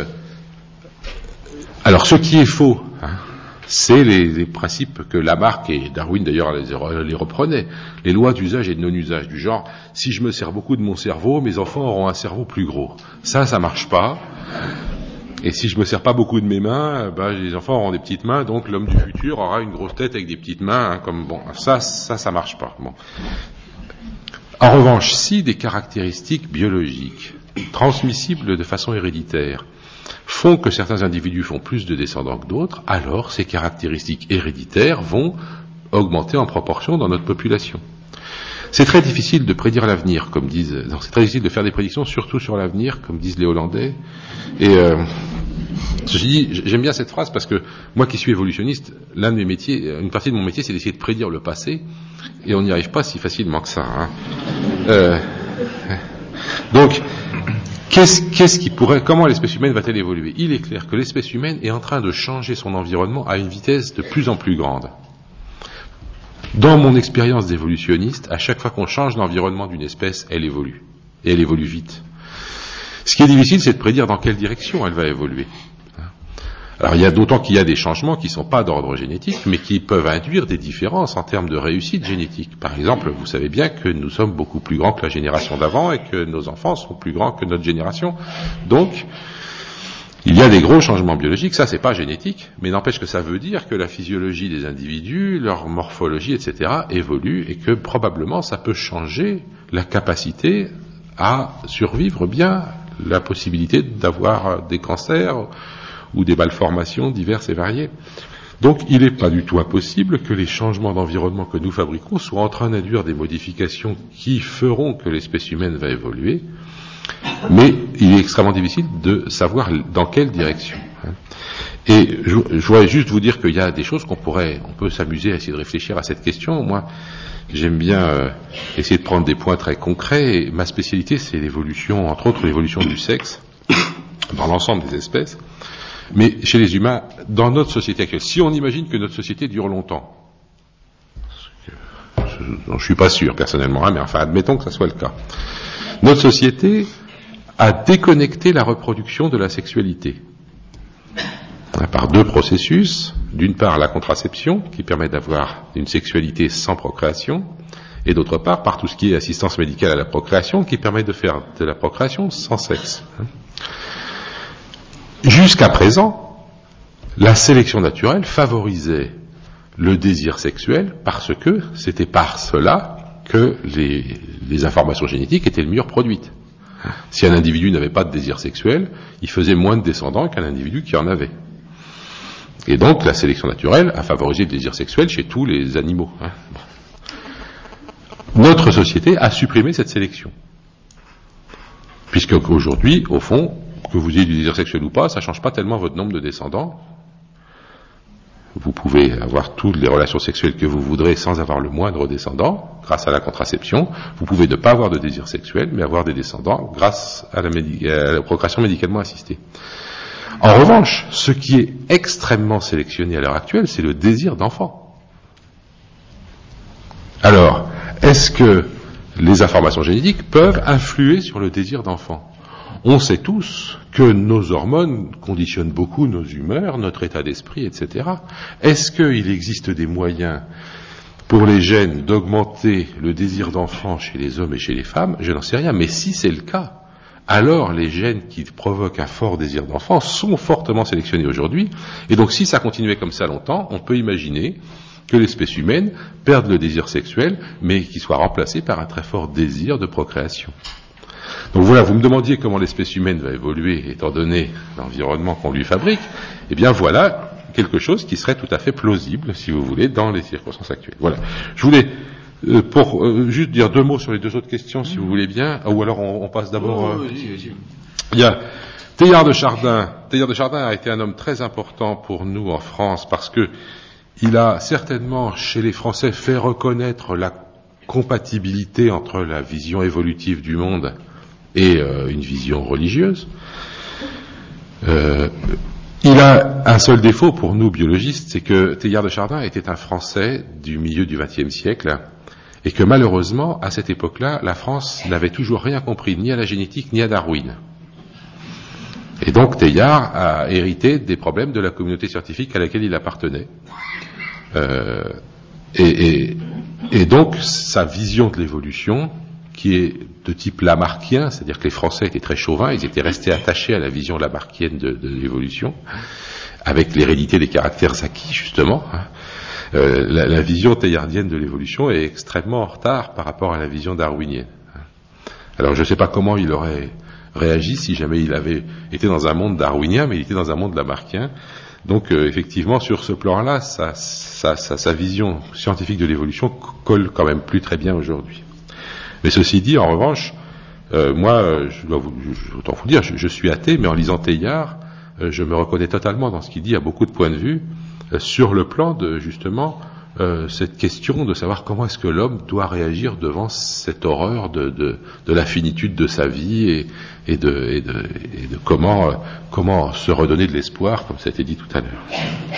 alors, ce qui est faux, hein, c'est les, les principes que Lamarck et Darwin d'ailleurs les, les reprenaient, les lois d'usage et de non-usage, du genre, si je me sers beaucoup de mon cerveau, mes enfants auront un cerveau plus gros. Ça, ça marche pas. Et si je me sers pas beaucoup de mes mains, ben, les enfants auront des petites mains, donc l'homme du futur aura une grosse tête avec des petites mains, hein, comme bon, ça, ça, ça marche pas. Bon. En revanche, si des caractéristiques biologiques transmissibles de façon héréditaire font que certains individus font plus de descendants que d'autres, alors ces caractéristiques héréditaires vont augmenter en proportion dans notre population. C'est très difficile de prédire l'avenir, comme disent. Non, c'est très difficile de faire des prédictions, surtout sur l'avenir, comme disent les Hollandais. Et euh, je dis, j'aime bien cette phrase parce que moi, qui suis évolutionniste, l'un de mes métiers, une partie de mon métier, c'est d'essayer de prédire le passé, et on n'y arrive pas si facilement que ça. Hein. Euh, donc, qu'est-ce, qu'est-ce qui pourrait, comment l'espèce humaine va-t-elle évoluer? Il est clair que l'espèce humaine est en train de changer son environnement à une vitesse de plus en plus grande. Dans mon expérience d'évolutionniste, à chaque fois qu'on change l'environnement d'une espèce, elle évolue. Et elle évolue vite. Ce qui est difficile, c'est de prédire dans quelle direction elle va évoluer. Alors, il y a d'autant qu'il y a des changements qui ne sont pas d'ordre génétique, mais qui peuvent induire des différences en termes de réussite génétique. Par exemple, vous savez bien que nous sommes beaucoup plus grands que la génération d'avant et que nos enfants sont plus grands que notre génération. Donc, il y a des gros changements biologiques, ça c'est pas génétique, mais n'empêche que ça veut dire que la physiologie des individus, leur morphologie, et cetera évolue et que probablement ça peut changer la capacité à survivre bien, la possibilité d'avoir des cancers ou des malformations diverses et variées. Donc il n'est pas du tout impossible que les changements d'environnement que nous fabriquons soient en train d'induire des modifications qui feront que l'espèce humaine va évoluer. Mais il est extrêmement difficile de savoir dans quelle direction. Et je, je voudrais juste vous dire qu'il y a des choses qu'on pourrait, on peut s'amuser à essayer de réfléchir à cette question. Moi, j'aime bien euh, essayer de prendre des points très concrets. Et ma spécialité, c'est l'évolution, entre autres l'évolution du sexe dans l'ensemble des espèces. Mais chez les humains, dans notre société actuelle, si on imagine que notre société dure longtemps, je ne suis pas sûr personnellement, hein, mais enfin admettons que ça soit le cas. Notre société a déconnecté la reproduction de la sexualité par deux processus. D'une part, la contraception, qui permet d'avoir une sexualité sans procréation, et d'autre part, par tout ce qui est assistance médicale à la procréation, qui permet de faire de la procréation sans sexe. Jusqu'à présent, la sélection naturelle favorisait le désir sexuel parce que c'était par cela que les, les informations génétiques étaient le mieux produites. Si un individu n'avait pas de désir sexuel, il faisait moins de descendants qu'un individu qui en avait. Et donc, la sélection naturelle a favorisé le désir sexuel chez tous les animaux. Hein. Bon. Notre société a supprimé cette sélection. Puisque aujourd'hui, au fond, que vous ayez du désir sexuel ou pas, ça ne change pas tellement votre nombre de descendants. Vous pouvez avoir toutes les relations sexuelles que vous voudrez sans avoir le moindre descendant, grâce à la contraception. Vous pouvez ne pas avoir de désir sexuel, mais avoir des descendants grâce à la, médi- à la procréation médicalement assistée. En revanche, ce qui est extrêmement sélectionné à l'heure actuelle, c'est le désir d'enfant. Alors, est-ce que les informations génétiques peuvent influer sur le désir d'enfant ? On sait tous que nos hormones conditionnent beaucoup nos humeurs, notre état d'esprit, et cetera. Est-ce qu'il existe des moyens pour les gènes d'augmenter le désir d'enfant chez les hommes et chez les femmes ? Je n'en sais rien, mais si c'est le cas, alors les gènes qui provoquent un fort désir d'enfant sont fortement sélectionnés aujourd'hui, et donc si ça continuait comme ça longtemps, on peut imaginer que l'espèce humaine perde le désir sexuel, mais qu'il soit remplacé par un très fort désir de procréation. Donc voilà, vous me demandiez comment l'espèce humaine va évoluer étant donné l'environnement qu'on lui fabrique. Eh bien voilà quelque chose qui serait tout à fait plausible, si vous voulez, dans les circonstances actuelles. Voilà. Je voulais euh, pour euh, juste dire deux mots sur les deux autres questions, si vous voulez bien, ou alors on, on passe d'abord. Oh, euh, vas-y, vas-y. Il y a Teilhard de Chardin. Teilhard de Chardin a été un homme très important pour nous en France parce que il a certainement chez les Français fait reconnaître la compatibilité entre la vision évolutive du monde et euh, une vision religieuse. Euh, il a un seul défaut pour nous biologistes, c'est que Teilhard de Chardin était un Français du milieu du vingtième siècle et que malheureusement, à cette époque-là, la France n'avait toujours rien compris, ni à la génétique, ni à Darwin. Et donc Teilhard a hérité des problèmes de la communauté scientifique à laquelle il appartenait. Euh, et, et, et donc sa vision de l'évolution, qui est de type lamarckien, c'est-à-dire que les Français étaient très chauvins, ils étaient restés attachés à la vision lamarckienne de, de l'évolution, avec l'hérédité des caractères acquis, justement. Euh, la, la vision teilhardienne de l'évolution est extrêmement en retard par rapport à la vision darwinienne. Alors je ne sais pas comment il aurait réagi si jamais il avait été dans un monde darwinien, mais il était dans un monde lamarckien. Donc euh, effectivement, sur ce plan-là, sa, sa, sa, sa vision scientifique de l'évolution colle quand même plus très bien aujourd'hui. Mais ceci dit, en revanche, euh, moi, je dois vous, je, autant vous dire, je, je suis athée, mais en lisant Teilhard, euh, je me reconnais totalement dans ce qu'il dit à beaucoup de points de vue, euh, sur le plan de, justement, euh, cette question de savoir comment est-ce que l'homme doit réagir devant cette horreur de, de, de la finitude de sa vie et, et, de, et, de, et de comment, euh, comment se redonner de l'espoir, comme ça a été dit tout à l'heure.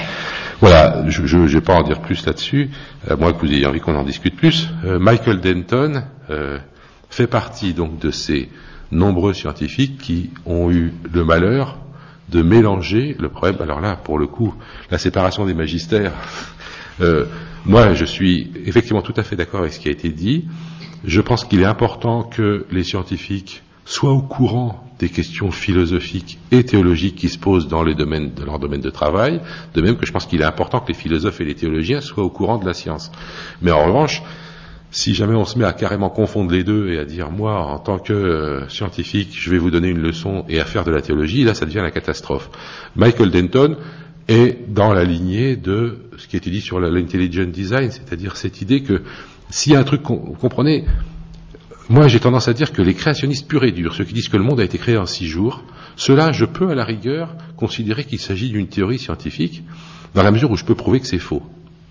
Voilà, je ne vais pas en dire plus là-dessus, à moins que vous ayez envie qu'on en discute plus. Euh, Michael Denton euh, fait partie donc de ces nombreux scientifiques qui ont eu le malheur de mélanger le problème. Alors là, pour le coup, la séparation des magistères, euh, moi je suis effectivement tout à fait d'accord avec ce qui a été dit. Je pense qu'il est important que les scientifiques soient au courant des questions philosophiques et théologiques qui se posent dans les domaines de leur domaine de travail, de même que je pense qu'il est important que les philosophes et les théologiens soient au courant de la science. Mais en revanche, si jamais on se met à carrément confondre les deux et à dire moi en tant que euh, scientifique je vais vous donner une leçon et à faire de la théologie, là ça devient la catastrophe. Michael Denton est dans la lignée de ce qui a été dit sur l'intelligent design, c'est-à-dire cette idée que s'il y a un truc qu'on comprenez, moi j'ai tendance à dire que les créationnistes purs et durs, ceux qui disent que le monde a été créé en six jours, ceux-là je peux à la rigueur considérer qu'il s'agit d'une théorie scientifique dans la mesure où je peux prouver que c'est faux.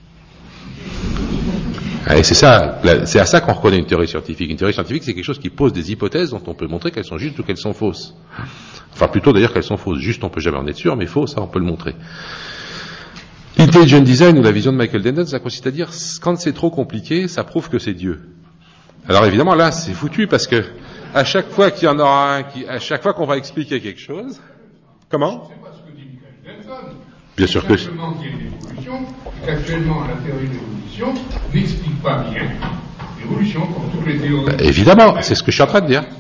Et c'est ça, c'est à ça qu'on reconnaît une théorie scientifique. Une théorie scientifique, c'est quelque chose qui pose des hypothèses dont on peut montrer qu'elles sont justes ou qu'elles sont fausses. Enfin, plutôt d'ailleurs qu'elles sont fausses. Juste, on peut jamais en être sûr, mais faux, ça, on peut le montrer. L'intelligent design ou la vision de Michael Denton, ça consiste à dire, quand c'est trop compliqué, ça prouve que c'est Dieu. Alors évidemment, là, c'est foutu parce que à chaque fois qu'il y en aura un qui, à chaque fois qu'on va expliquer quelque chose, comment? C'est pas ce que dit Michael Denton. Bien sûr que simplement qu'il y a une évolution, et qu'actuellement la théorie de l'évolution n'explique pas bien l'évolution comme toutes les théories. Bah, évidemment, c'est ce que je suis en train de dire.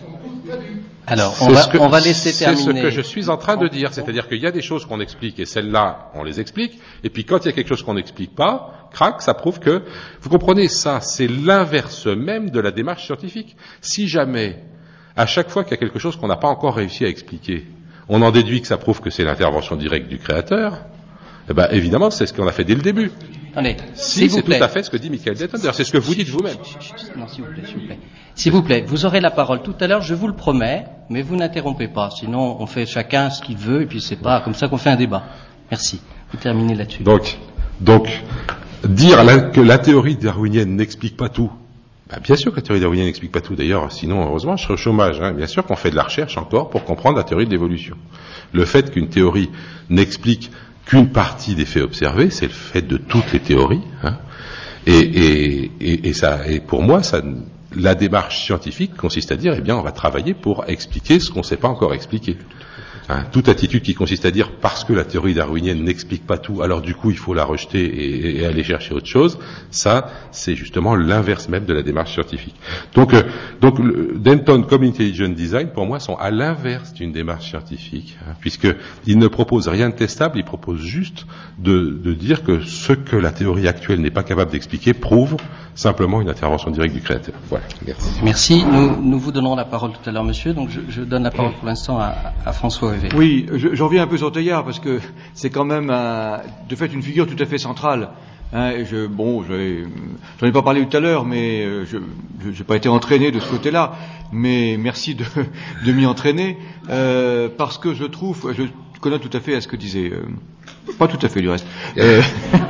Alors, on va, que, on va laisser terminer. C'est ce que je suis en train de dire, c'est-à-dire qu'il y a des choses qu'on explique et celles-là, on les explique, et puis quand il y a quelque chose qu'on n'explique pas, crac, ça prouve que, vous comprenez, ça, c'est l'inverse même de la démarche scientifique. Si jamais, à chaque fois qu'il y a quelque chose qu'on n'a pas encore réussi à expliquer, on en déduit que ça prouve que c'est l'intervention directe du créateur, eh ben, évidemment, c'est ce qu'on a fait dès le début. Attendez, si, c'est tout à fait ce que dit Michael Denton. D'ailleurs, c'est ce que vous dites vous-même. Non, s'il vous plaît, s'il vous plaît. S'il vous plaît, vous aurez la parole tout à l'heure, je vous le promets, mais vous n'interrompez pas, sinon on fait chacun ce qu'il veut, et puis c'est pas comme ça qu'on fait un débat. Merci. Vous terminez là-dessus. Donc, donc, dire la, que la théorie darwinienne n'explique pas tout, bah, bien sûr que la théorie darwinienne n'explique pas tout. D'ailleurs, sinon, heureusement, je serais au chômage. Hein. Bien sûr qu'on fait de la recherche encore pour comprendre la théorie de l'évolution. Le fait qu'une théorie n'explique qu'une partie des faits observés, c'est le fait de toutes les théories. Hein. Et, et, et, et, ça, et pour moi, ça, la démarche scientifique consiste à dire, eh bien, on va travailler pour expliquer ce qu'on ne sait pas encore expliquer. Hein, toute attitude qui consiste à dire parce que la théorie darwinienne n'explique pas tout, alors du coup il faut la rejeter et, et aller chercher autre chose, ça c'est justement l'inverse même de la démarche scientifique. Donc, euh, donc le, Denton comme Intelligent Design pour moi sont à l'inverse d'une démarche scientifique, hein, puisqu'ils ne proposent rien de testable, ils proposent juste de, de dire que ce que la théorie actuelle n'est pas capable d'expliquer prouve simplement une intervention directe du créateur. Voilà. Merci. Merci. Nous, nous vous donnerons la parole tout à l'heure, monsieur. Donc je, je donne la parole pour l'instant à, à François Heuvet. Oui, je, j'en reviens un peu sur Teilhard parce que c'est quand même un, de fait une figure tout à fait centrale. Hein, et je, bon, je, j'en ai pas parlé tout à l'heure, mais je n'ai pas été entraîné de ce côté-là. Mais merci de, de m'y entraîner euh, parce que je trouve, je connais tout à fait à ce que disait. Euh, Pas tout à fait du reste. Euh,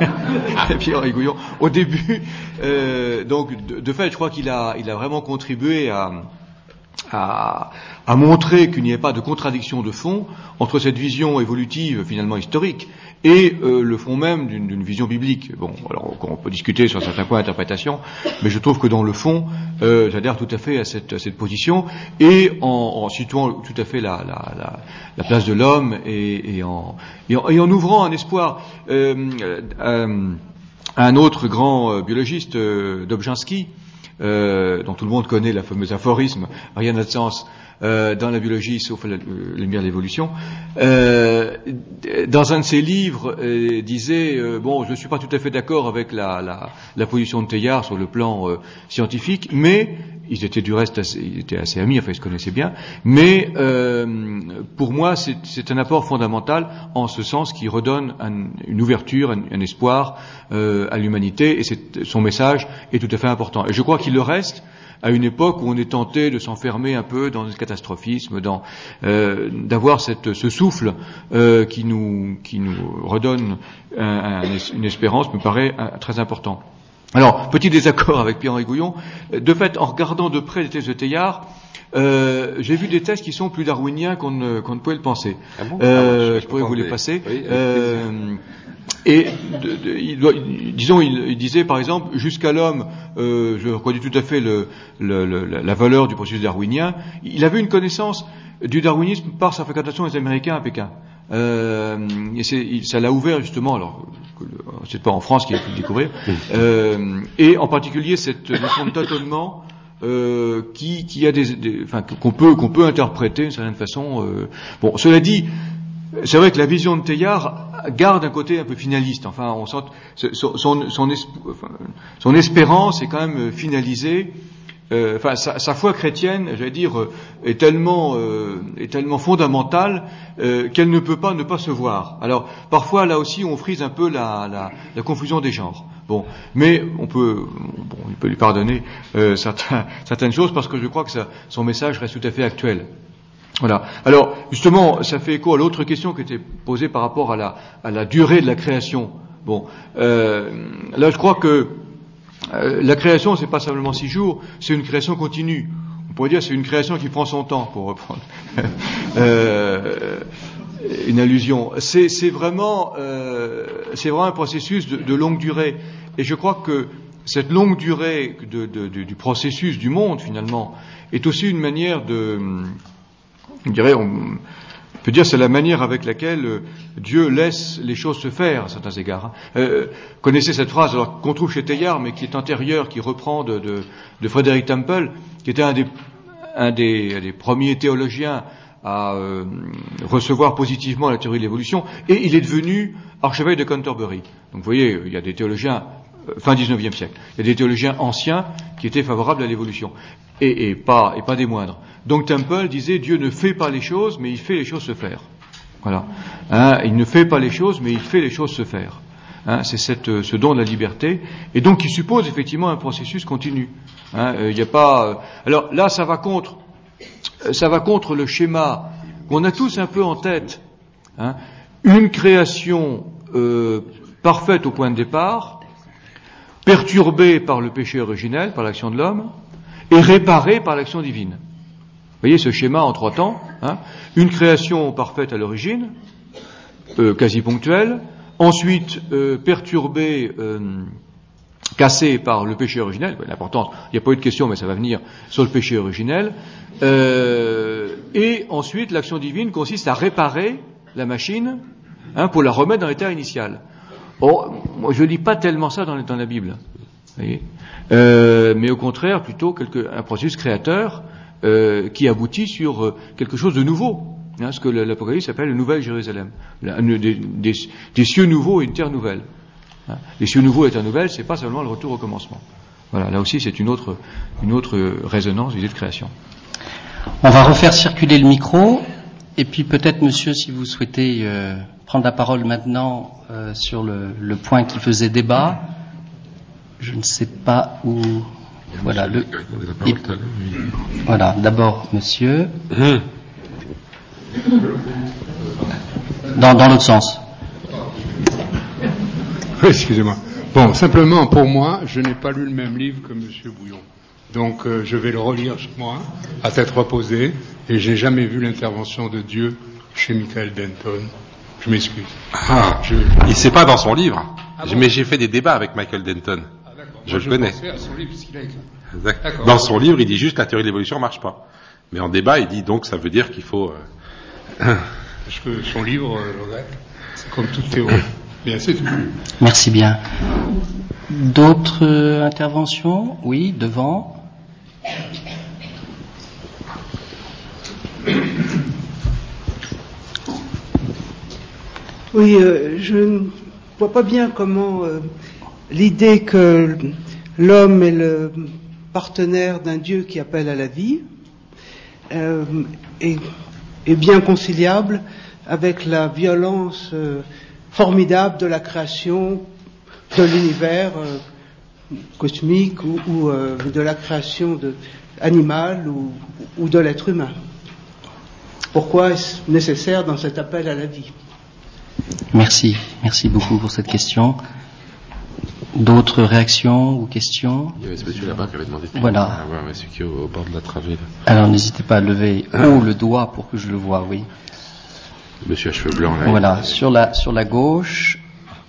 Pierre Rigouillon. Au début, euh, donc de, de fait, je crois qu'il a, il a vraiment contribué à, à, à montrer qu'il n'y ait pas de contradiction de fond entre cette vision évolutive finalement historique et euh, le fond même d'une, d'une vision biblique. Bon, alors on peut discuter sur certains points d'interprétation, mais je trouve que dans le fond, euh, j'adhère tout à fait à cette, à cette position et en, en situant tout à fait la, la, la, la place de l'homme et, et, en, et, en, et en ouvrant un espoir. Euh, euh, un autre grand euh, biologiste, euh, Dobzhansky, euh, dont tout le monde connaît la fameuse aphorisme « rien n'a de sens ». Euh, dans la biologie, sauf la lumière de l'évolution, euh, dans un de ses livres, euh, disait euh, bon, je ne suis pas tout à fait d'accord avec la, la, la position de Teilhard sur le plan euh, scientifique, mais ils étaient du reste assez, ils étaient assez amis, enfin ils se connaissaient bien, mais euh, pour moi c'est, c'est un apport fondamental en ce sens qui redonne un, une ouverture, un, un espoir euh, à l'humanité, et c'est, son message est tout à fait important. Et je crois qu'il le reste à une époque où on est tenté de s'enfermer un peu dans le catastrophisme, dans, euh, d'avoir cette, ce souffle euh, qui nous, qui nous redonne un, un, une espérance, me paraît un, très important. Alors, petit désaccord avec Pierre-Henri Gouillon. De fait, en regardant de près les thèses de Teilhard, euh, j'ai vu des thèses qui sont plus darwiniens qu'on ne, qu'on ne pouvait le penser. Ah bon euh, ah bon, je pourrais vous les passer. Oui, euh, et de, de, il doit, disons, il, il disait par exemple, jusqu'à l'homme, euh, je reconnais tout à fait le, le, le, la valeur du processus darwinien. Il avait une connaissance du darwinisme par sa fréquentation des Américains à Pékin. Euh, et c'est, il, ça l'a ouvert justement, alors c'est pas en France qu'il a pu le découvrir, euh, et en particulier cette notion de tâtonnement euh, qui, qui a des, des, enfin qu'on peut qu'on peut interpréter d'une certaine façon. Euh, bon, cela dit, c'est vrai que la vision de Teilhard garde un côté un peu finaliste. Enfin, on sent son son, son, enfin, son espérance est quand même finalisée. Euh, enfin, sa, sa foi chrétienne, j'allais dire, est tellement, euh, est tellement fondamentale euh, qu'elle ne peut pas ne pas se voir. Alors, parfois, là aussi, on frise un peu la, la, la confusion des genres. Bon, mais on peut, bon, on peut lui pardonner euh, certains, certaines choses parce que je crois que ça, son message reste tout à fait actuel. Voilà. Alors, justement, ça fait écho à l'autre question qui était posée par rapport à la, à la durée de la création. Bon, euh, là, je crois que Euh, la création, c'est pas simplement six jours, c'est une création continue. On pourrait dire c'est une création qui prend son temps, pour reprendre euh, une allusion. C'est, c'est vraiment, euh, c'est vraiment un processus de, de longue durée. Et je crois que cette longue durée de, de, de, du processus du monde, finalement, est aussi une manière de, je dirais, on peut dire, c'est la manière avec laquelle Dieu laisse les choses se faire, à certains égards. Euh, connaissez cette phrase, alors qu'on trouve chez Teilhard, mais qui est antérieure, qui reprend de, de, de Frédéric Temple, qui était un des, un des, un des premiers théologiens à euh, recevoir positivement la théorie de l'évolution, et il est devenu archevêque de Canterbury. Donc vous voyez, il y a des théologiens, euh, fin dix-neuvième siècle, il y a des théologiens anciens qui étaient favorables à l'évolution, et, et, pas, et pas des moindres. Donc Temple disait, Dieu ne fait pas les choses, mais il fait les choses se faire. Voilà. Hein, il ne fait pas les choses, mais il fait les choses se faire. Hein, c'est cette, ce don de la liberté, et donc qui suppose effectivement un processus continu. Hein, il n'y a pas. Euh, alors là, ça va contre. Ça va contre le schéma qu'on a tous un peu en tête, hein, une création euh, parfaite au point de départ, perturbée par le péché originel, par l'action de l'homme, et réparée par l'action divine. Vous voyez ce schéma en trois temps, hein, une création parfaite à l'origine, euh, quasi ponctuelle, ensuite euh, perturbée, euh, cassée par le péché originel, l'importance, il n'y a pas eu de question, mais ça va venir sur le péché originel, euh, et ensuite l'action divine consiste à réparer la machine, hein, pour la remettre dans l'état initial. Or, moi je ne lis pas tellement ça dans, dans la Bible, vous voyez, euh, mais au contraire plutôt quelque, un processus créateur euh, qui aboutit sur euh, quelque chose de nouveau, hein, ce que l'Apocalypse appelle le Nouvel Jérusalem, la, des, des, des cieux nouveaux et une terre nouvelle. Hein, les cieux nouveaux et terre nouvelle, c'est pas seulement le retour au commencement. Voilà, là aussi c'est une autre, une autre résonance, l'idée de création. On va refaire circuler le micro, et puis peut-être, monsieur, si vous souhaitez euh, prendre la parole maintenant euh, sur le, le point qui faisait débat. Je ne sais pas où. Voilà, le. Et, voilà, d'abord, monsieur. Dans, dans l'autre sens. Oui, excusez-moi. Bon, simplement, pour moi, je n'ai pas lu le même livre que monsieur Bouillon. Donc, euh, je vais le relire chez moi, à tête reposée, et j'ai jamais vu l'intervention de Dieu chez Michael Denton. Je m'excuse. Ah, je... il sait pas dans son livre. Ah bon, mais j'ai fait des débats avec Michael Denton. Ah, je Moi, le je connais. À son livre, qu'il a écrit. Dans son livre, il dit juste la théorie de l'évolution marche pas. Mais en débat, il dit donc ça veut dire qu'il faut. Euh... Parce que son livre, euh, c'est comme toute théorie. Bien, c'est tout. Merci bien. D'autres euh, interventions? Oui, devant. Oui, euh, je ne vois pas bien comment euh, l'idée que l'homme est le partenaire d'un Dieu qui appelle à la vie euh, est, est bien conciliable avec la violence euh, formidable de la création de l'univers euh, cosmique ou, ou euh, de la création de, animale ou, ou de l'être humain. Pourquoi est-ce nécessaire dans cet appel à la vie? Merci, merci beaucoup pour cette question. D'autres réactions ou questions? Il y avait ce monsieur là-bas qui avait demandé. Voilà. Ah, ouais, ouais, celui qui est au, au bord de la travée. Là. Alors n'hésitez pas à lever haut le doigt pour que je le voie, oui. Monsieur à cheveux blancs là. Voilà, sur la sur la gauche.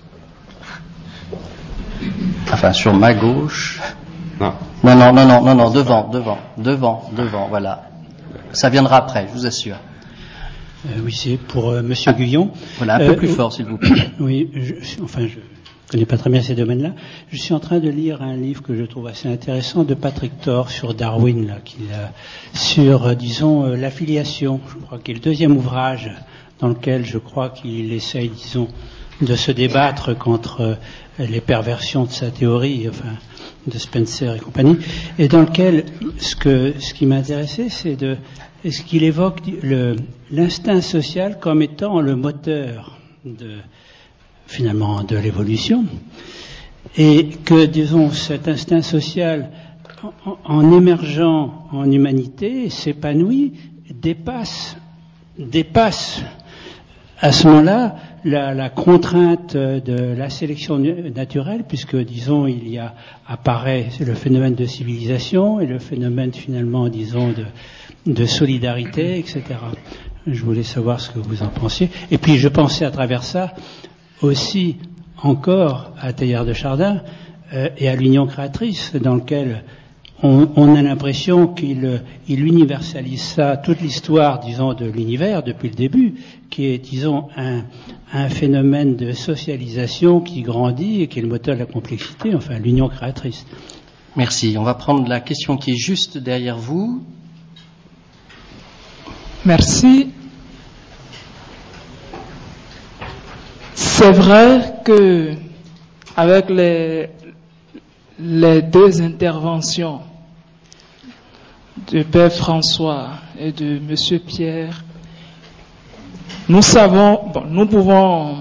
Enfin, sur ma gauche. Non. Non, non, non, non, non, non, devant, devant, devant, devant, voilà. Ça viendra après, je vous assure. Euh, oui, c'est pour euh, Monsieur Guyon. Voilà, un peu euh, plus fort, s'il vous plaît. Oui, je, enfin, je connais pas très bien ces domaines-là. Je suis en train de lire un livre que je trouve assez intéressant de Patrick Thor sur Darwin, là, qu'il a, sur, euh, disons, euh, l'affiliation. Je crois qu'il est le deuxième ouvrage dans lequel je crois qu'il essaye, disons, de se débattre contre euh, les perversions de sa théorie, enfin, de Spencer et compagnie, et dans lequel ce que ce qui m'intéressait, c'est de ce qu'il évoque le, l'instinct social comme étant le moteur de finalement de l'évolution, et que disons cet instinct social en, en émergeant en humanité s'épanouit, dépasse dépasse à ce moment-là la, la contrainte de la sélection naturelle, puisque, disons, il y a apparaît le phénomène de civilisation et le phénomène, finalement, disons, de, de solidarité, et cetera. Je voulais savoir ce que vous en pensiez. Et puis, je pensais à travers ça aussi encore à Teilhard de Chardin, euh, et à l'union créatrice, dans lequel on, on a l'impression qu'il il universalise ça, toute l'histoire, disons, de l'univers depuis le début, qui est, disons, un, un phénomène de socialisation qui grandit et qui est le moteur de la complexité, enfin l'union créatrice. Merci. On va prendre la question qui est juste derrière vous. Merci. C'est vrai que avec les, les deux interventions de Père François et de Monsieur Pierre, nous savons, bon, nous pouvons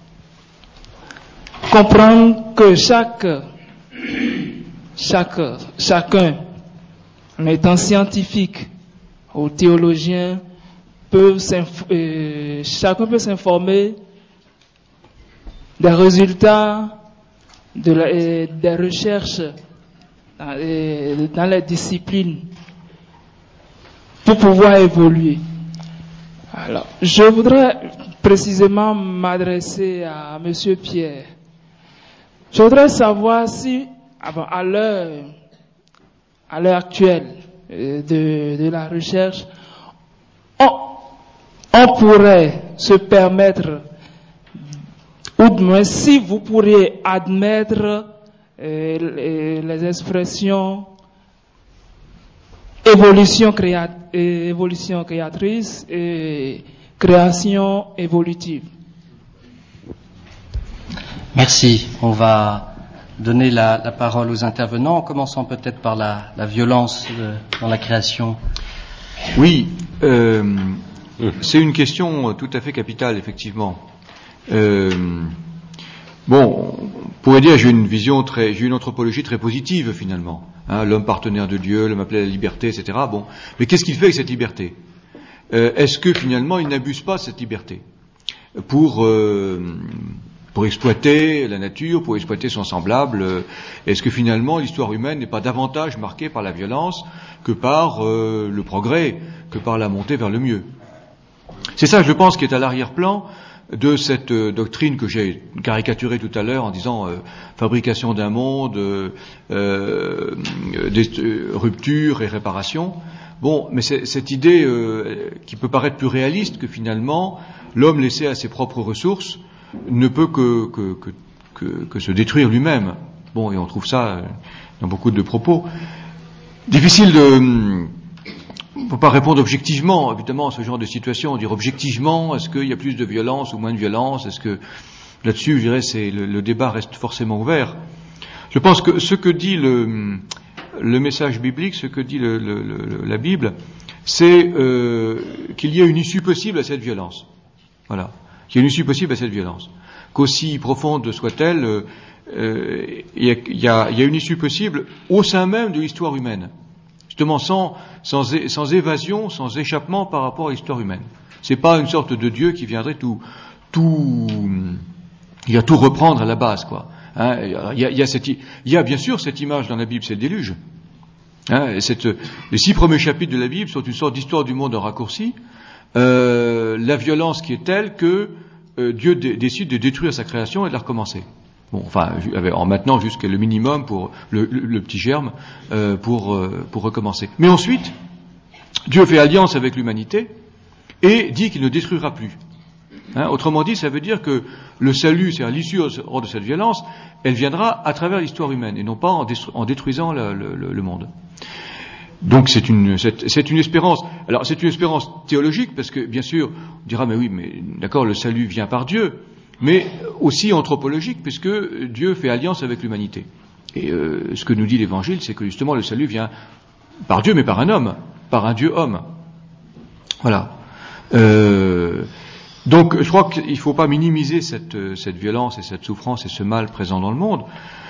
comprendre que chaque, chaque, chacun, en étant scientifique ou théologien, peut euh, chacun peut s'informer des résultats de la, euh, des recherches dans, euh, dans les disciplines pour pouvoir évoluer. Alors, je voudrais précisément m'adresser à Monsieur Pierre. Je voudrais savoir si, à l'heure, à l'heure actuelle de, de la recherche, on, on pourrait se permettre, ou du moins si vous pourriez admettre euh, les, les expressions évolution, créa, évolution créatrice et création évolutive. Merci. On va donner la, la parole aux intervenants, en commençant peut-être par la, la violence de, dans la création. Oui, euh, c'est une question tout à fait capitale, effectivement. Euh, bon, on pourrait dire j'ai une vision très, j'ai une anthropologie très positive finalement. Hein, l'homme partenaire de Dieu, l'homme appelé à la liberté, et cetera. Bon, mais qu'est-ce qu'il fait avec cette liberté? euh, Est-ce que finalement il n'abuse pas de cette liberté pour euh, pour exploiter la nature, pour exploiter son semblable? Est-ce que finalement l'histoire humaine n'est pas davantage marquée par la violence que par euh, le progrès, que par la montée vers le mieux? C'est ça, je pense, qui est à l'arrière-plan de cette euh, doctrine que j'ai caricaturée tout à l'heure en disant euh, fabrication d'un monde, euh, euh, des, euh, rupture et réparation. Bon, mais c'est, cette idée euh, qui peut paraître plus réaliste que finalement l'homme laissé à ses propres ressources ne peut que, que, que, que, que se détruire lui-même. Bon, et on trouve ça dans beaucoup de propos. Difficile de... On ne peut pas répondre objectivement, évidemment, à ce genre de situation. Dire objectivement, est-ce qu'il y a plus de violence ou moins de violence? Est-ce que là-dessus, je dirais, c'est le, le débat reste forcément ouvert. Je pense que ce que dit le, le message biblique, ce que dit le, le, le, la Bible, c'est euh, qu'il y a une issue possible à cette violence. Voilà, qu'il y a une issue possible à cette violence. Qu'aussi profonde soit-elle, euh, euh, il, y a, il, y a, il y a une issue possible au sein même de l'histoire humaine. Justement, sans, sans, sans évasion, sans échappement par rapport à l'histoire humaine. C'est pas une sorte de Dieu qui viendrait tout, tout, il va tout reprendre à la base, quoi. Hein, il y a, il y a cette, il y a bien sûr cette image dans la Bible, c'est le déluge. Hein, cette, les six premiers chapitres de la Bible sont une sorte d'histoire du monde en raccourci. Euh, la violence qui est telle que euh, Dieu d- décide de détruire sa création et de la recommencer. Bon, enfin, en maintenant jusqu'à le minimum pour le, le, le petit germe euh, pour euh, pour recommencer. Mais ensuite, Dieu fait alliance avec l'humanité et dit qu'il ne détruira plus. Hein, autrement dit, ça veut dire que le salut, c'est-à-dire l'issue hors de cette violence, elle viendra à travers l'histoire humaine et non pas en, destru- en détruisant le, le, le monde. Donc c'est une c'est, c'est une espérance. Alors c'est une espérance théologique parce que bien sûr on dira mais oui mais d'accord le salut vient par Dieu. Mais aussi anthropologique, puisque Dieu fait alliance avec l'humanité. Et euh, ce que nous dit l'Évangile, c'est que justement le salut vient par Dieu, mais par un homme, par un Dieu-homme. Voilà. Euh, donc, je crois qu'il ne faut pas minimiser cette, cette violence et cette souffrance et ce mal présent dans le monde.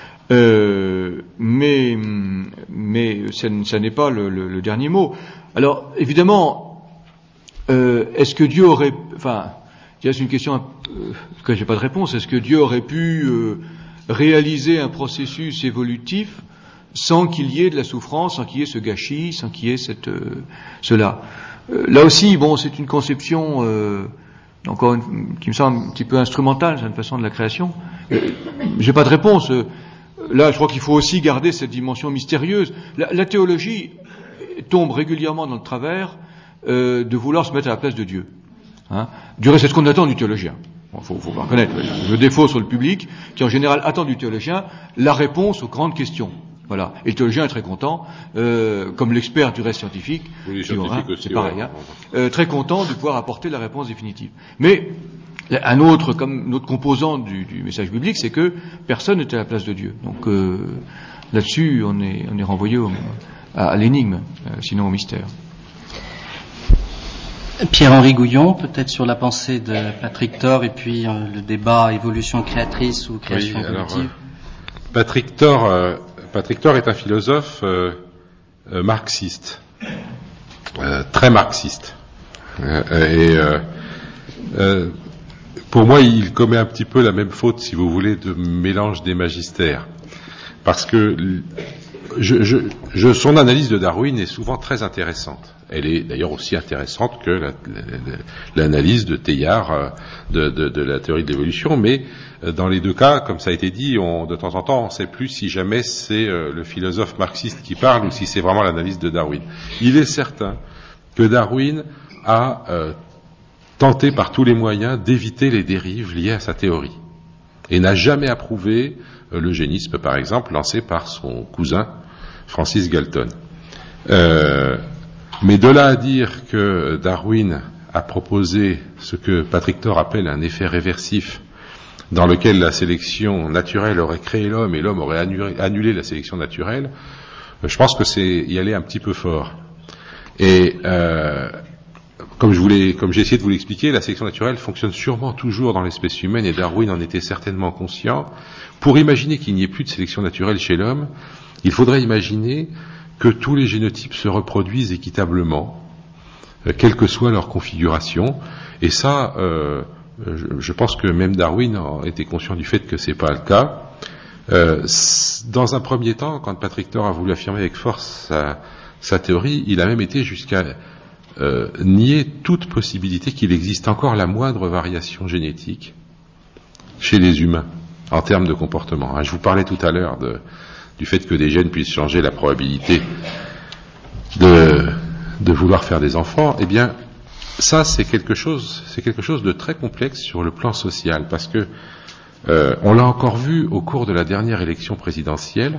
Euh, mais, mais ça, ça n'est pas le, le, le dernier mot. Alors, évidemment, euh, est-ce que Dieu aurait, enfin. C'est une question euh, que j'ai pas de réponse. Est-ce que Dieu aurait pu euh, réaliser un processus évolutif sans qu'il y ait de la souffrance, sans qu'il y ait ce gâchis, sans qu'il y ait cette, euh, cela euh, Là aussi, bon, c'est une conception euh, encore une, qui me semble un petit peu instrumentale, c'est une façon de la création. Euh, j'ai pas de réponse. Euh, là, je crois qu'il faut aussi garder cette dimension mystérieuse. La, la théologie tombe régulièrement dans le travers euh, de vouloir se mettre à la place de Dieu. Hein. Du reste, c'est ce qu'on attend du théologien. Il bon, faut, faut pas reconnaître le défaut sur le public, qui en général attend du théologien la réponse aux grandes questions. Voilà. Et le théologien est très content, euh, comme l'expert du reste scientifique, oui, qui aura, aussi, c'est pareil, ouais. hein, euh, très content de pouvoir apporter la réponse définitive. Mais un autre, comme une autre composante du, du message biblique, c'est que personne n'est à la place de Dieu. Donc euh, là-dessus, on est, on est renvoyé au, à, à l'énigme, euh, sinon au mystère. Pierre-Henri Gouillon, peut-être sur la pensée de Patrick Thor et puis euh, le débat évolution créatrice ou création oui, alors, évolutive. Euh, Patrick Thor, euh, Patrick Thor est un philosophe euh, euh, marxiste, euh, très marxiste. Euh, et euh, euh, pour moi, il commet un petit peu la même faute, si vous voulez, de mélange des magistères, parce que je, je, je, son analyse de Darwin est souvent très intéressante. Elle est d'ailleurs aussi intéressante que la, la, l'analyse de Teilhard de, de, de la théorie de l'évolution, mais dans les deux cas, comme ça a été dit, on, de temps en temps, on ne sait plus si jamais c'est euh, le philosophe marxiste qui parle ou si c'est vraiment l'analyse de Darwin. Il est certain que Darwin a euh, tenté par tous les moyens d'éviter les dérives liées à sa théorie et n'a jamais approuvé euh, l'eugénisme, par exemple, lancé par son cousin Francis Galton. Euh, mais de là à dire que Darwin a proposé ce que Patrick Thor appelle un effet réversif, dans lequel la sélection naturelle aurait créé l'homme et l'homme aurait annulé, annulé la sélection naturelle, je pense que c'est y aller un petit peu fort. Et euh, comme je voulais, comme j'ai essayé de vous l'expliquer, la sélection naturelle fonctionne sûrement toujours dans l'espèce humaine, et Darwin en était certainement conscient. Pour imaginer qu'il n'y ait plus de sélection naturelle chez l'homme, il faudrait imaginer que tous les génotypes se reproduisent équitablement, euh, quelle que soit leur configuration, et ça, euh, je, je pense que même Darwin a été conscient du fait que c'est pas le cas. Euh, dans un premier temps, quand Patrick Thor a voulu affirmer avec force sa, sa théorie, il a même été jusqu'à euh, nier toute possibilité qu'il existe encore la moindre variation génétique chez les humains en termes de comportement. Hein, je vous parlais tout à l'heure de du fait que des gènes puissent changer la probabilité de, de vouloir faire des enfants, eh bien, ça, c'est quelque chose, c'est quelque chose de très complexe sur le plan social, parce que euh, on l'a encore vu au cours de la dernière élection présidentielle,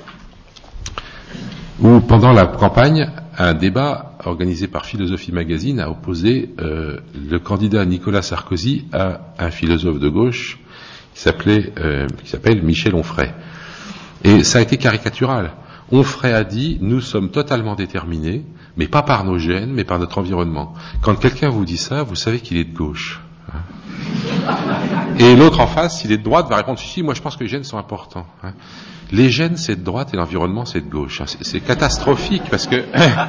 où pendant la campagne, un débat organisé par Philosophie Magazine a opposé euh, le candidat Nicolas Sarkozy à un philosophe de gauche qui s'appelait, euh, qui s'appelle Michel Onfray. Et ça a été caricatural. Onfray a dit, nous sommes totalement déterminés, mais pas par nos gènes, mais par notre environnement. Quand quelqu'un vous dit ça, vous savez qu'il est de gauche. Et l'autre en face, s'il est de droite, va répondre, si, si, moi je pense que les gènes sont importants. Les gènes, c'est de droite et l'environnement, c'est de gauche. C'est, c'est catastrophique, parce que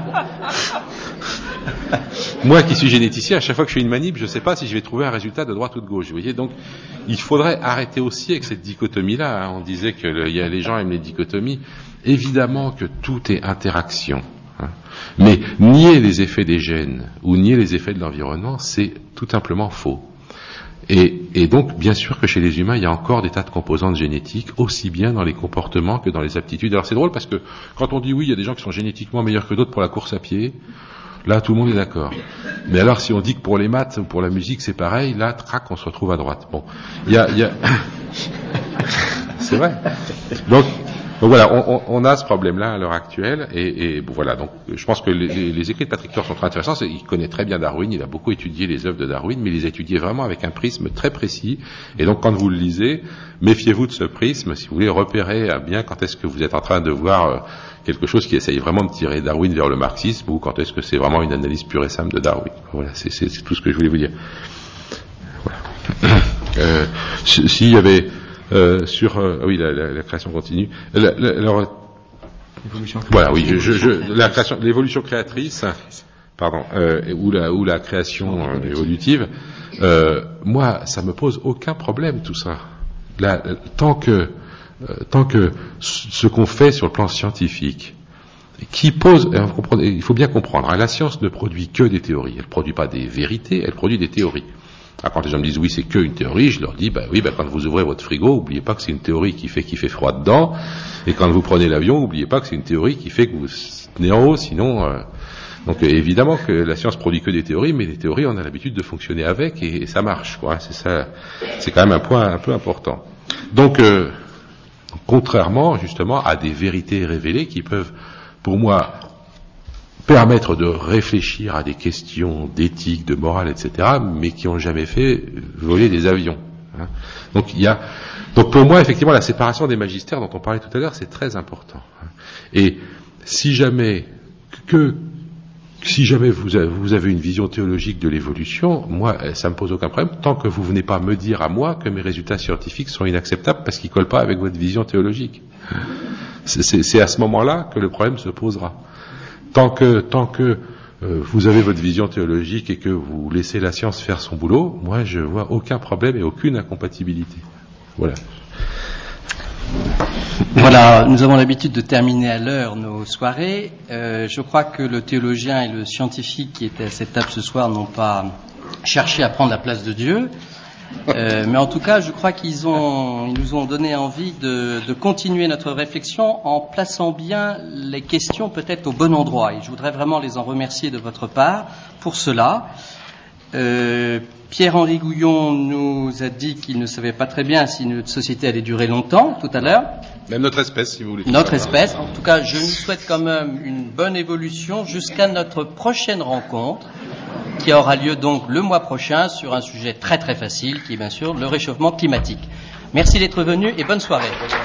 moi qui suis généticien, à chaque fois que je fais une manip, je ne sais pas si je vais trouver un résultat de droite ou de gauche. Vous voyez, donc il faudrait arrêter aussi avec cette dichotomie-là. Hein. On disait que le, y a, les gens aiment les dichotomies. Évidemment que tout est interaction. Hein. Mais nier les effets des gènes ou nier les effets de l'environnement, c'est tout simplement faux. Et, et donc, bien sûr que chez les humains, il y a encore des tas de composantes génétiques, aussi bien dans les comportements que dans les aptitudes. Alors c'est drôle parce que quand on dit oui, il y a des gens qui sont génétiquement meilleurs que d'autres pour la course à pied, là, tout le monde est d'accord. Mais alors, si on dit que pour les maths ou pour la musique, c'est pareil, là, trac, on se retrouve à droite. Bon, il y a, il y a... c'est vrai. Donc, donc voilà, on, on, on a ce problème-là à l'heure actuelle, et, et bon, voilà. Donc, je pense que les, les, les écrits de Patrick Thor sont très intéressants. Il connaît très bien Darwin, il a beaucoup étudié les œuvres de Darwin, mais il les a étudiées vraiment avec un prisme très précis. Et donc, quand vous le lisez, méfiez-vous de ce prisme. Si vous voulez repérer bien quand est-ce que vous êtes en train de voir euh, quelque chose qui essaye vraiment de tirer Darwin vers le marxisme, ou quand est-ce que c'est vraiment une analyse pure et simple de Darwin. Voilà, c'est, c'est, c'est tout ce que je voulais vous dire. Voilà. Euh, s'il y avait euh, sur euh, oui la, la, la création continue, la, la, la, voilà, oui, je, je, je, la création, l'évolution créatrice, pardon, euh, ou la ou la création euh, évolutive. Euh, moi, ça me pose aucun problème tout ça. Là, tant que Euh, tant que ce qu'on fait sur le plan scientifique, qui pose, il faut bien comprendre, hein, la science ne produit que des théories, elle ne produit pas des vérités, elle produit des théories. Alors, quand les gens me disent oui, c'est que une théorie, je leur dis bah oui, bah, quand vous ouvrez votre frigo, oubliez pas que c'est une théorie qui fait qu'il fait froid dedans, et quand vous prenez l'avion, oubliez pas que c'est une théorie qui fait que vous tenez en haut, sinon. Euh... Donc euh, évidemment que la science produit que des théories, mais les théories, on a l'habitude de fonctionner avec, et, et ça marche, quoi. C'est ça, c'est quand même un point un peu important. Donc, euh, contrairement justement à des vérités révélées qui peuvent, pour moi, permettre de réfléchir à des questions d'éthique, de morale, et cetera, mais qui n'ont jamais fait voler des avions. Hein. Donc il y a, donc pour moi effectivement la séparation des magistères dont on parlait tout à l'heure, c'est très important. Hein. Et si jamais que si jamais vous avez, vous avez une vision théologique de l'évolution, moi ça me pose aucun problème tant que vous venez pas me dire à moi que mes résultats scientifiques sont inacceptables parce qu'ils collent pas avec votre vision théologique. C'est, c'est, c'est à ce moment-là que le problème se posera. Tant que, tant que euh, vous avez votre vision théologique et que vous laissez la science faire son boulot, moi je vois aucun problème et aucune incompatibilité. Voilà. Voilà, nous avons l'habitude de terminer à l'heure nos soirées. Euh, je crois que le théologien et le scientifique qui étaient à cette table ce soir n'ont pas cherché à prendre la place de Dieu. Euh, mais en tout cas, je crois qu'ils ont, ils nous ont donné envie de, de continuer notre réflexion en plaçant bien les questions peut-être au bon endroit. Et je voudrais vraiment les en remercier de votre part pour cela. Euh, Pierre-Henri Gouillon nous a dit qu'il ne savait pas très bien si notre société allait durer longtemps tout à l'heure. Même notre espèce, si vous voulez. Notre espèce. En tout cas, je nous souhaite quand même une bonne évolution jusqu'à notre prochaine rencontre, qui aura lieu donc le mois prochain sur un sujet très très facile, qui est bien sûr le réchauffement climatique. Merci d'être venu et bonne soirée.